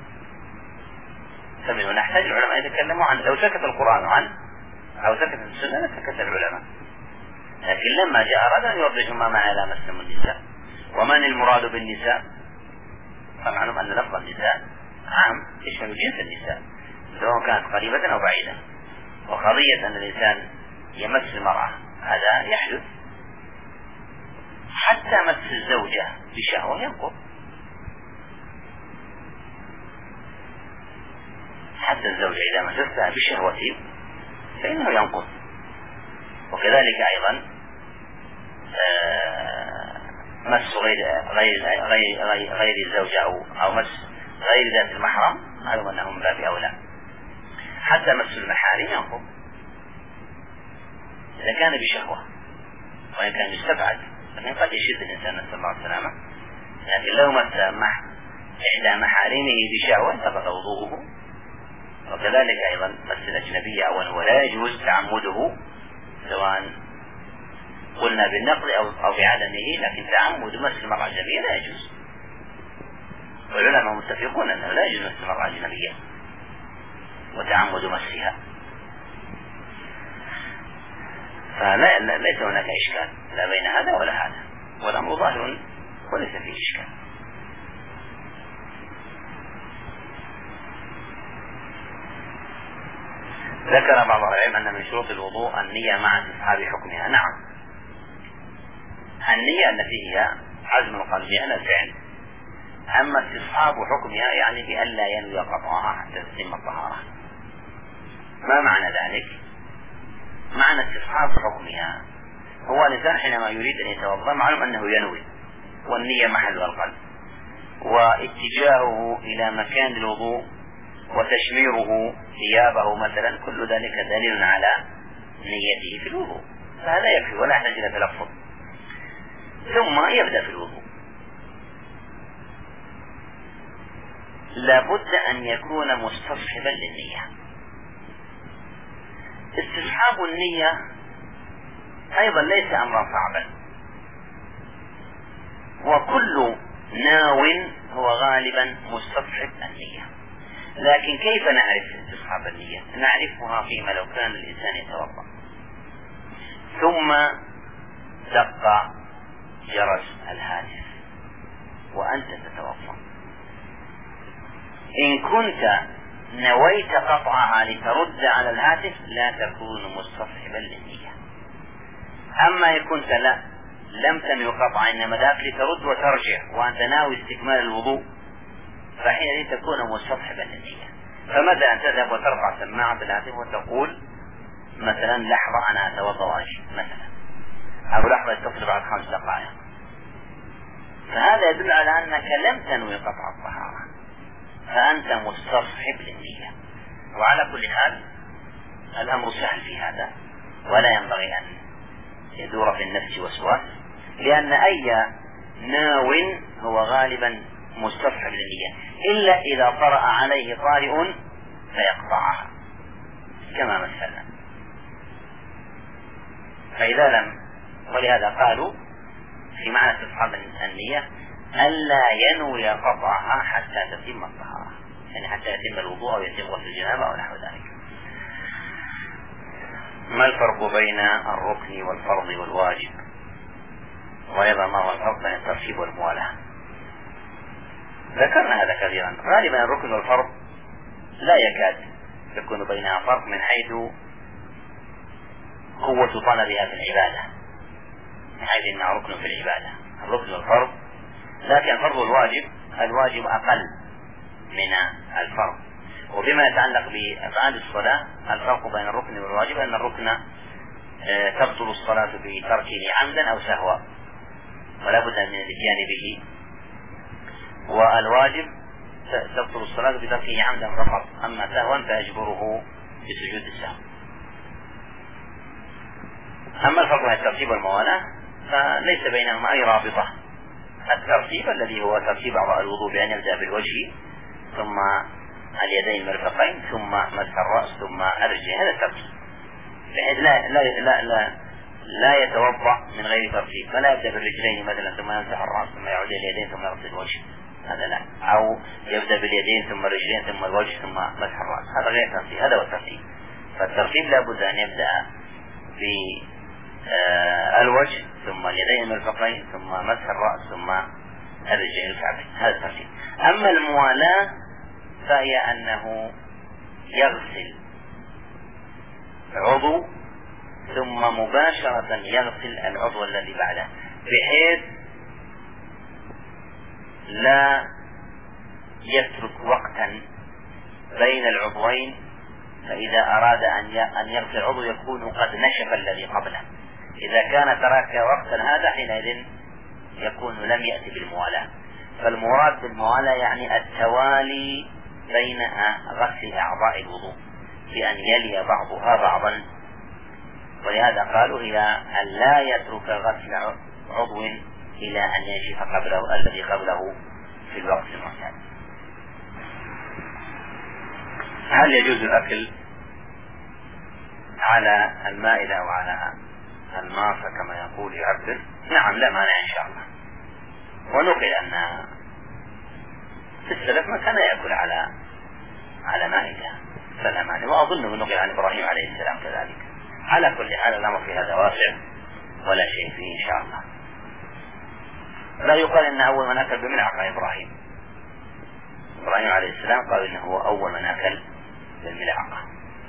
فمنه نحتاج العلماء يتكلموا عنه. لو سكت القرآن عنه أو سكت السنة لسكت العلماء، لكن لما جاء أراد أن يوضح ما معنى لا مسهم النساء ومن المراد بالنساء. فمعلوم أن لفظ النساء عام يشمل جنس النساء سواء كانت قريبة أو بعيدة. وقضية أن الإنسان يمس المرأة هذا يحدث، حتى مس الزوجة بشهوة ينقض، حتى الزوجة إذا مسستها بشهوة فإنه ينقض. وكذلك أيضا مس غير غير غير غير, غير الزوجة أو أو مس غير ذات المحرم معلوم أنه من باب أولى. حتى مس المحارم ينقض إذا كان بشهوة، وإن كان يستبعد لكن قد يشد الإنسان نسأل الله السلامة. لكن لو مس إحدى محارمه بشهوة انتقض وضوءه. وكذلك أيضا مس الأجنبية أولا ولا يجوز تعمده سواء قلنا بالنقل أو أو بعدمه، لكن تعمد مس المرأة الأجنبية لا يجوز، والعلماء متفقون أنه لا يجوز مس المرأة الأجنبية وتعمد مسها، فلا ليس هناك إشكال لا بين هذا ولا هذا، والأمر ظاهر وليس فيه إشكال. ذكر بعض العلم أن من شروط الوضوء النية مع استصحاب حكمها. نعم، النية التي هي عزم القلب على الفعل، أما استصحاب حكمها يعني بألا ينوي قطعها حتى تتم الطهارة. ما معنى ذلك؟ معنى استصحاب حكمها هو الإنسان حينما يريد أن يتوضأ معلوم أنه ينوي، والنية محل القلب، واتجاهه إلى مكان الوضوء وتشميره ثيابه مثلا، كل ذلك دليل على نيته في الوضوء، فهذا يكفي ولا يحتاج إلى تلفظ. ثم يبدأ في الوضوء. لابد أن يكون مستصحبا للنية. استصحاب النية أيضا ليس أمرا صعبا، وكل ناو هو غالبا مستصحب النية، لكن كيف نعرف استصحاب النية؟ نعرفها فيما لو كان الإنسان يتوضأ ثم دق جرس الهاتف وأنت تتوضأ، إن كنت نويت قطعها لترد على الهاتف لا تكون مستصحبا للنية. أما إن كنت لا لم تنوي قطع إنما ذاك لترد وترجع وأنت ناوي استكمال الوضوء، فحينئذ تكون مستصحبا للنية. فمثلا تذهب وترفع سماعة الهاتف وتقول مثلا لحظة أنا أتوضأ وأجي مثلا، أو لحظة يتصل بعد خمس دقائق، فهذا يدل على أنك لم تنوي قطع الطهارة، فأنت مستصحب للنية. وعلى كل حال الأمر سهل في هذا، ولا ينبغي أن يدور في النفس وسواس، لأن أي ناو هو غالبا مستصحب للنية، إلا إذا طرأ عليه طارئ فيقطعها كما مثلنا. فإذا لم، ولهذا قالوا في معنى استصحاب النية ألا ينوي قطعها حتى تتم الطهارة، يعني حتى يتم الوضوء أو يتم غسل الجنابة أو نحو ذلك. ما الفرق بين الركن والفرض والواجب؟ وأيضا ما هو الفرق بين الترتيب والموالاة؟ ذكرنا هذا كثيرا. غالبا الركن والفرض لا يكاد يكون بينها فرق من حيث قوة طلبها في العبادة، من حيث أنها ركن في العبادة الركن والفرض، لكن الفرض والواجب الواجب أقل من الفرض. وبما يتعلق بأفعال الصلاة الفرق بين الركن والواجب أن الركن تبطل الصلاة بتركه عمدا أو سهوا ولا بد من الاتيان به، والواجب تبطل الصلاة بتركه عمدا فقط، أما سهوا فيجبره بسجود السهو. أما الفرق بين الترتيب والموالاة فليس بينهما أي رابطة. الترتيب الذي هو ترتيب أعضاء الوضوء بأن يبدأ بالوجه ثم اليدين المرفقين ثم مسح الرأس ثم الرجلين، هذا الترتيب، بحيث لا لا لا لا, لا يتوضأ من غير ترتيب، فلا يبدأ بالرجلين مثلا ثم يمسح الرأس ثم يعود اليدين ثم يغسل الوجه، هذا لا، أو يبدأ باليدين ثم الرجلين ثم الوجه ثم مسح الرأس، هذا غير ترتيب، هذا هو الترتيب. فالترتيب لا بد أن يبدأ بالوجه ثم اليدين المرفقين ثم مسح الرأس ثم الرجلين الكعبين، هذا الترتيب. أما الموالاة فهي أنه يغسل عضو ثم مباشرة يغسل العضو الذي بعده، بحيث لا يترك وقتا بين العضوين، فإذا أراد أن يغسل عضو يكون قد نشف الذي قبله. إذا كان ترك وقتا هذا حينئذ يكون لم يأتي بالموالاة. فالمراد بالموالاة يعني التوالي بين غسل أعضاء الوضوء بأن يلي بعضها بعضا، ولهذا قالوا إلى أن لا يترك غسل عضو إلى أن ينشف قبله الذي قبله في الوقت المعتاد. هل يجوز الأكل على المائدة وعلى الماصة كما يقول يعبر، نعم لا مانع إن شاء الله. ونقل أن في السلف ما كان يأكل على على مائدة فلا مانع، وأظنه نقل عن إبراهيم عليه السلام كذلك. على كل حال الأمر في هذا واسع ولا شيء فيه إن شاء الله. لا يقال إن أول من أكل بملعقة إبراهيم، إبراهيم عليه السلام قال إنه هو أول من أكل بالملعقة.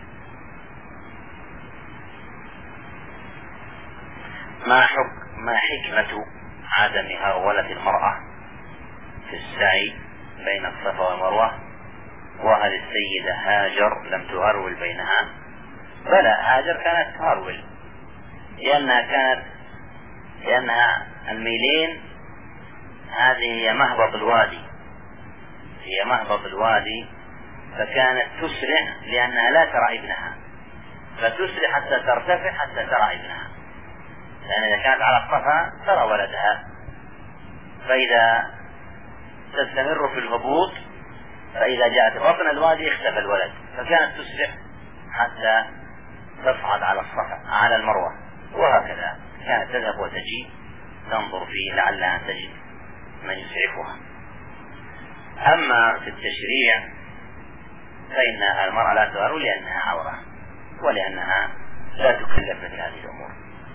ما حكم ما حكمة عدم هرولة المرأة في السعي بين الصفا والمروة؟ وهل السيدة هاجر لم تهرول بينها؟ بلى، هاجر كانت تهرول لأنها كانت لأنها الميلين هذه هي مهبط الوادي، هي مهبط الوادي، فكانت تسرع لأنها لا ترى ابنها، فتسرع حتى ترتفع حتى ترى ابنها، لأن إذا كانت على الصفا ترى ولدها، فإذا تستمر في الهبوط فإذا جاءت بطن الوادي اختفى الولد، فكانت تسرع حتى تصعد على الصفا على المروة، وهكذا كانت تذهب وتجي تنظر فيه لعلها تجد من يسعفها. أما في التشريع فإن المرأة لا تهرول لأنها عورة ولأنها لا تكلف مثل هذه الأمور.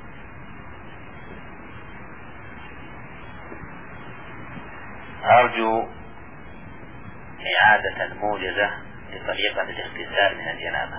أرجو إعادة الموجزة لطريقة الاغتسال من الجنابة.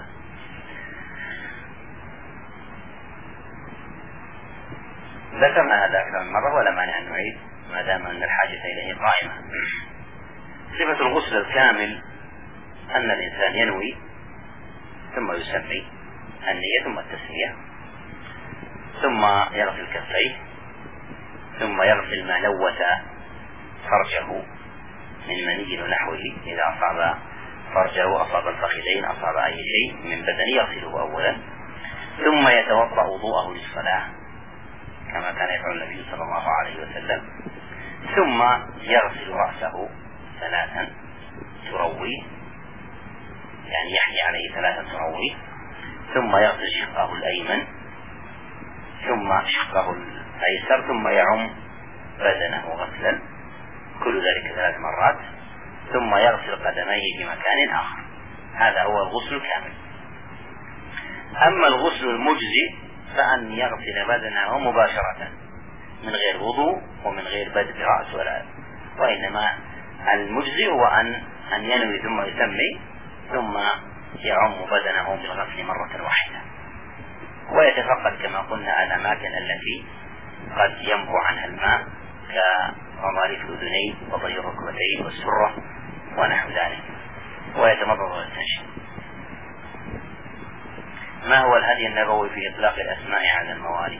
ذكرنا هذا أكثر من مرة ولا مانع أن نعيد ما دام أن الحاجة إليه قائمة. صفة الغسل الكامل أن الإنسان ينوي ثم يسمي النية ثم التسمية، ثم يغسل كفيه، ثم يغسل ما لوث فرجه من مني ونحوه، إذا أصاب فرجه أصاب الفخذين أصاب أي شيء من بدنه يغسله أولا، ثم يتوضأ وضوءه للصلاة كما كان يفعل النبي صلى الله عليه وسلم، ثم يغسل رأسه ثلاثا ترويه، يعني يحيي عليه ثلاثا ترويه، ثم يغسل شقه الأيمن ثم شقه الأيسر، ثم يعم بدنه غسلا، كل ذلك ثلاث مرات، ثم يغسل قدميه بمكان آخر. هذا هو الغسل الكامل. أما الغسل المجزي فأن يغسل بدنه مباشرة من غير وضوء ومن غير بدء برأس ولا، وإنما المجزي هو أن أن ينوي ثم يسمي ثم يعم بدنه بالغسل مرة واحدة، ويتفقد كما قلنا الأماكن التي قد ينبع عنها الماء كمضاريف الأذنين وضي الركبتين والسرة ونحو ذلك، ويتمضمض ويستنشق. ما هو الهدي النبوي في إطلاق الأسماء على المواليد؟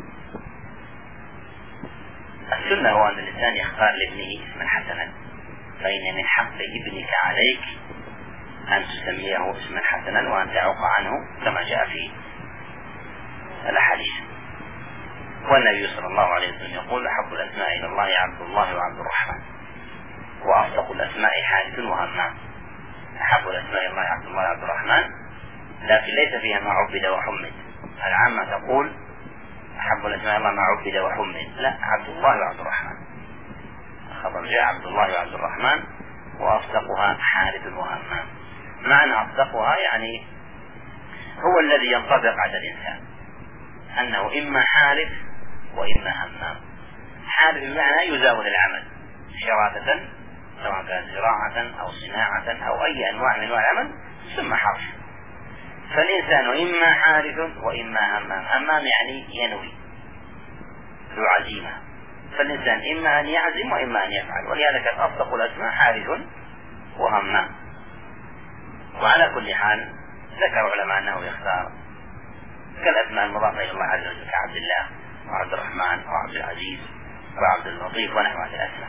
السنة هو أن الإنسان يختار لابنه اسما حسنا، فإن من حق ابنك عليك أن تسميه اسما حسنا وأن تعوق عنه كما جاء في الأحاديث. والنبي صلى الله عليه وسلم يقول: أحب الأسماء إلى الله عبد الله وعبد الرحمن، وأصدق الأسماء حارث وهمام. أحب الأسماء إلى الله عبد الله وعبد الرحمن، لكن ليس فيها ما عبد وحمد. العامة تقول أحب الأسماء إلى الله ما عبد وحمد، لا، عبد الله وعبد الرحمن. خبر جاء عبد الله وعبد الرحمن، وأصدقها حارث وهمام. معنى أصدقها يعني هو الذي ينطبق على الإنسان، أنه إما حارث وإما همام. حارث بمعنى يزاول العمل شرادة، سواء كان زراعة أو صناعة أو أي أنواع من أنواع العمل ثم حرف. فالإنسان إما حارث وإما همام. همام يعني ينوي ذو عزيمة، فالإنسان إما أن يعزم وإما أن يفعل، ولهذا كان أصدق الأسماء حارث وهمام. وعلى كل حال ذكر علماء أنه يختار كالأسماء المضافة إلى الله عز وجل كعبد الله وعبد الرحمن وعبد العزيز وعبد اللطيف ونحو هذه الأسماء.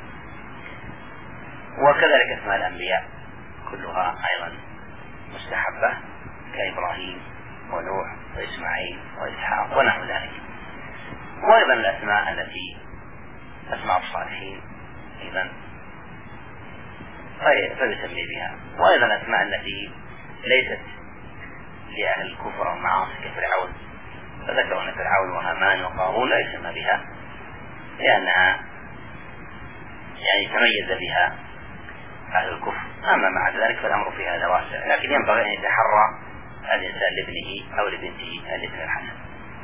وكذلك أسماء الأنبياء كلها أيضا مستحبة كإبراهيم ونوح وإسماعيل وإسحاق ونحو ذلك. وأيضا الأسماء التي أسماء الصالحين أيضا فيسمي بها، وأيضا الأسماء التي ليست لأهل الكفر والمعاصي كفرعون، فذكروا أن فرعون وهامان وقارون لا يسمى بها لأنها يعني تميز بها أهل الكفر. أما مع ذلك فالأمر في هذا واسع، لكن ينبغي أن يتحرى الإنسان لابنه أو لبنته الاسم الحسن.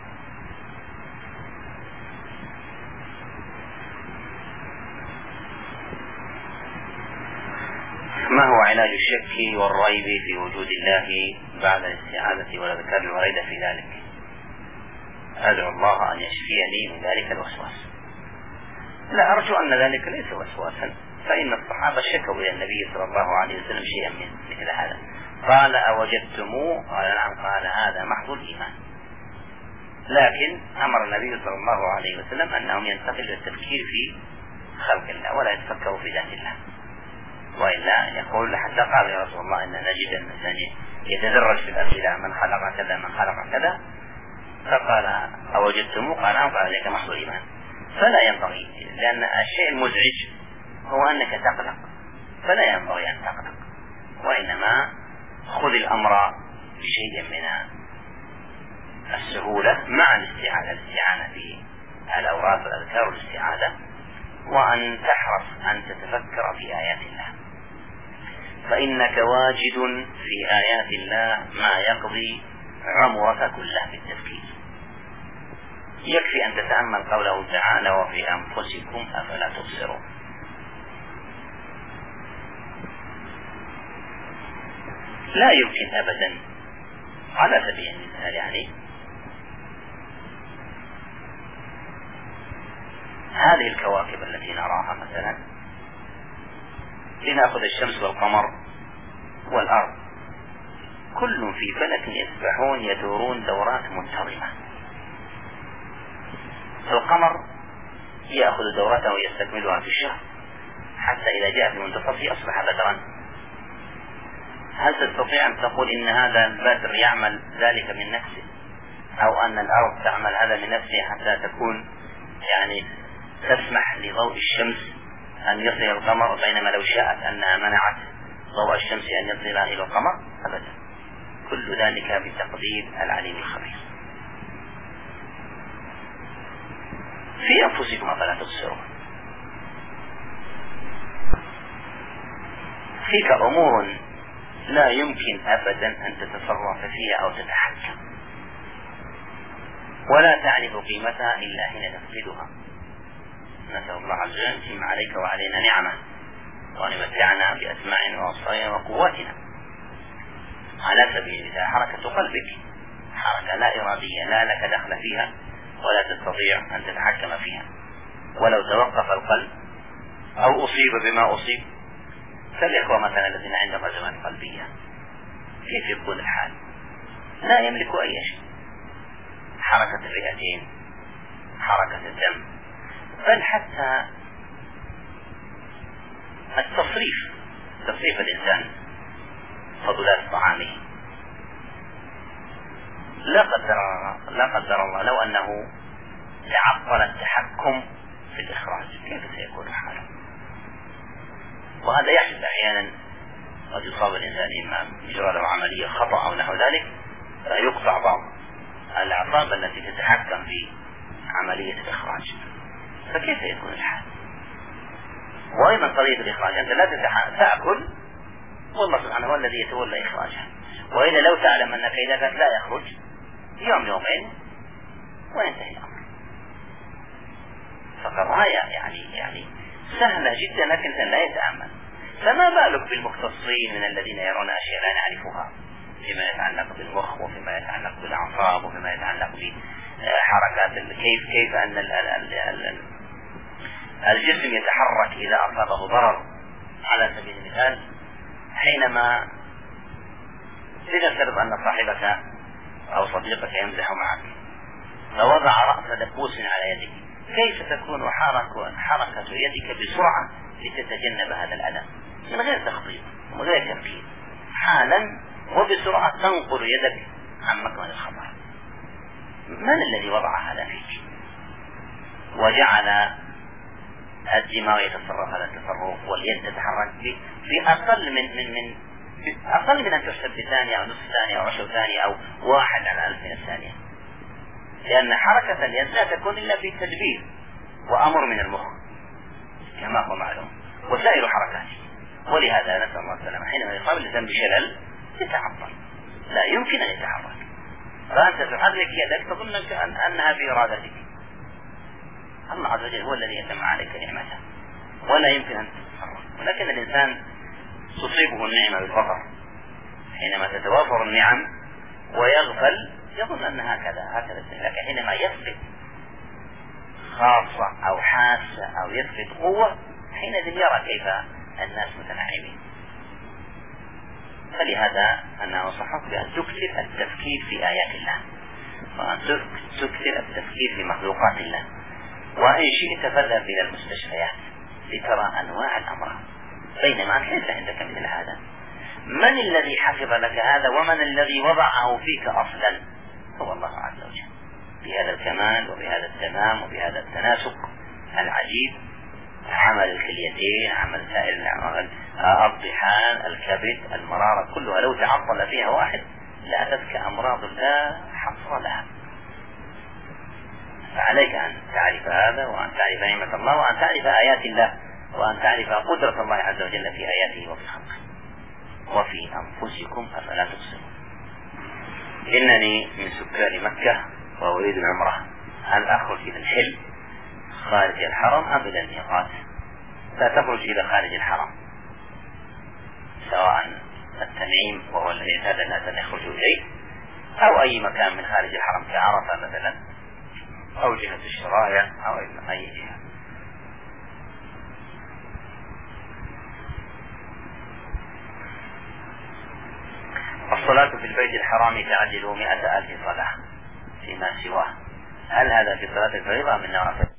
ما هو علاج الشك والريب في وجود الله بعد الاستعاذة والأذكار الواردة في ذلك؟ أدعو الله أن يشفيني من ذلك الوسواس. لا أرجو أن ذلك ليس وسواسا، فإن الصحابة شكوا إلى النبي صلى الله عليه وسلم شيئا من مثل هذا، قال أوجدتموه؟ قال نعم، قال هذا محض الإيمان. لكن أمر النبي صلى الله عليه وسلم أنهم ينتقلوا التفكير في خلق الله ولا يتفكروا في ذات الله، وإلا يقول حتى قال يا رسول الله إن نجد الإنسان يتدرج في الأسئلة من خلق كذا من خلق كذا، فقال أوجدتموه؟ قال نعم، قال ذلك محض الإيمان. فلا ينبغي، لأن الشيء المزعج هو أنك تقلق، فلا ينبغي أن تقلق، وإنما خذ الأمر بشيء من السهولة مع الاستعانة الاستعانة بالأوراد والأذكار والاستعاذة، وأن تحرص أن تتفكر في آيات الله، فإنك واجد في آيات الله ما يقضي عمرك كله بالتفكير. يكفي أن تتأمل قوله تعالى وفي أنفسكم أفلا تبصرون. لا يمكن أبدا على سبيل المثال يعني هذه الكواكب التي نراها مثلا، لنأخذ الشمس والقمر والأرض، كل في فلك يسبحون يدورون دورات منتظمة. القمر يأخذ دورته ويستكملها في الشهر حتى إذا جاء في منتصفه أصبح بدرا. هل تستطيع أن تقول إن هذا البدر يعمل ذلك من نفسه، أو أن الأرض تعمل هذا من نفسه حتى تكون يعني تسمح لضوء الشمس أن يصل إلى القمر، بينما لو شاءت أنها منعت ضوء الشمس أن يصل إلى القمر؟ أبدا، كل ذلك بتقدير العليم الخبير. في أنفسكم أفلا تبصرون. فيك أمور لا يمكن أبدا أن تتصرف فيها أو تتحكم، ولا تعرف قيمتها إلا حين تفقدها. نسأل الله عز وجل أن يتم عليك وعلينا نعمة، وأن يمتعنا بأسماعنا وأبصارنا وقواتنا. على سبيل المثال حركة قلبك، حركة لا إرادية لا لك دخل فيها ولا تستطيع أن تتحكم فيها، ولو توقف القلب أو أصيب بما أصيب كالإخوة مثلا الذين عندهم أزمات قلبية، كيف يكون الحال؟ لا يملك أي شيء. حركة الرئتين، حركة الدم، بل حتى التصريف، تصريف الإنسان فضلات طعامه. لا قدر لا قدر الله لو أنه تعطل التحكم في الإخراج، كيف سيكون حاله؟ وهذا يحدث أحيانا، قد يصاب الإنسان إما يجرى له عملية خطأ أو نحو ذلك يقطع بعض الأعصاب التي تتحكم في عملية الإخراج، فكيف يكون الحال؟ وأيضا قضية الإخراج، أنت لا تأكل والله سبحانه هو الذي يتولى إخراجها، وإلا لو تعلم أنك إذا لا يخرج يوم يومين وينتهي الأمر. فالغاية يعني يعني سهلة جدا لكن لا يتأمل، فما بالك بالمختصين من الذين يرون أشياء لا نعرفها فيما يتعلق بالمخ وفيما يتعلق بالأعصاب وفيما يتعلق بحركات كيف كيف أن الجسم يتحرك إذا أصابه ضرر. على سبيل المثال حينما لنفترض أن صاحبك أو صديقك يمزح معك فوضع رأس دبوس على يدك، كيف تكون حركة, حركة يدك بسرعة لتتجنب هذا الألم من غير تخطيط ومن غير تفكير، حالا وبسرعة تنقل يدك عن مكان الخطر. من الذي وضع هذا فيك وجعل الدماغ يتصرف هذا التصرف واليد تتحرك في أقل من من من أقل من أن تحسب بثانية أو نصف ثانية أو عشر ثانية أو واحد على ألف من الثانية، لأن حركة اليد لا تكون إلا في تدبير وأمر من المخ كما هو معلوم، وسائر حركاته. ولهذا نسأل الله السلامة حينما يصاب الإنسان بشلل يتعطل، لا يمكن أن يتحرك، فأنت تحرك يدك تظن أنها بإرادتك. الله عز وجل هو الذي يتم عليك نعمته ولا يمكن أن تتصرف. ولكن الإنسان تصيبه النعمة بالفقر حينما تتوافر النعم ويغفل يظن أن هكذا هكذا، لكن حينما يفقد خاصة أو حاسة أو يفقد قوة حينئذ يرى كيف الناس متنعمين. فلهذا أنا أنصحك بأن تكثر التفكير في آيات الله، وأن تكثر التفكير في مخلوقات الله، وإن شئت فاذهب إلى المستشفيات لترى أنواع الأمراض، بينما أنت ليس عندك مثل هذا. من الذي حفظ لك هذا ومن الذي وضعه فيك أصلا؟ هو الله عز وجل، بهذا الكمال وبهذا التمام وبهذا التناسق العجيب. عمل الكليتين، عمل سائر الأعمال، الطحال، الكبد، المرارة، كلها لو تعطل فيها واحد لأتتك أمراض لا حصر لها. فعليك أن تعرف هذا، وأن تعرف نعمة الله، وأن تعرف آيات الله، وأن تعرف قدرة الله عز وجل في آياته وفي خلقه. وفي أنفسكم أفلا تبصرون. إنني من سكان مكة وأريد العمرة، هل أخرج إلى الحل خارج الحرم أم إلى الميقات؟ لا تخرج إلى خارج الحرم، سواء التنعيم وهو الذي اعتاد الناس أن يخرجوا إليه، أو أي مكان من خارج الحرم كعرفة مثلا، أو جهة الشرايع، أو أي جهة. الصلاة في البيت الحرام تعدل مئة ألف صلاة فيما سواه، هل هذا في صلاة الفريضة من نوافل؟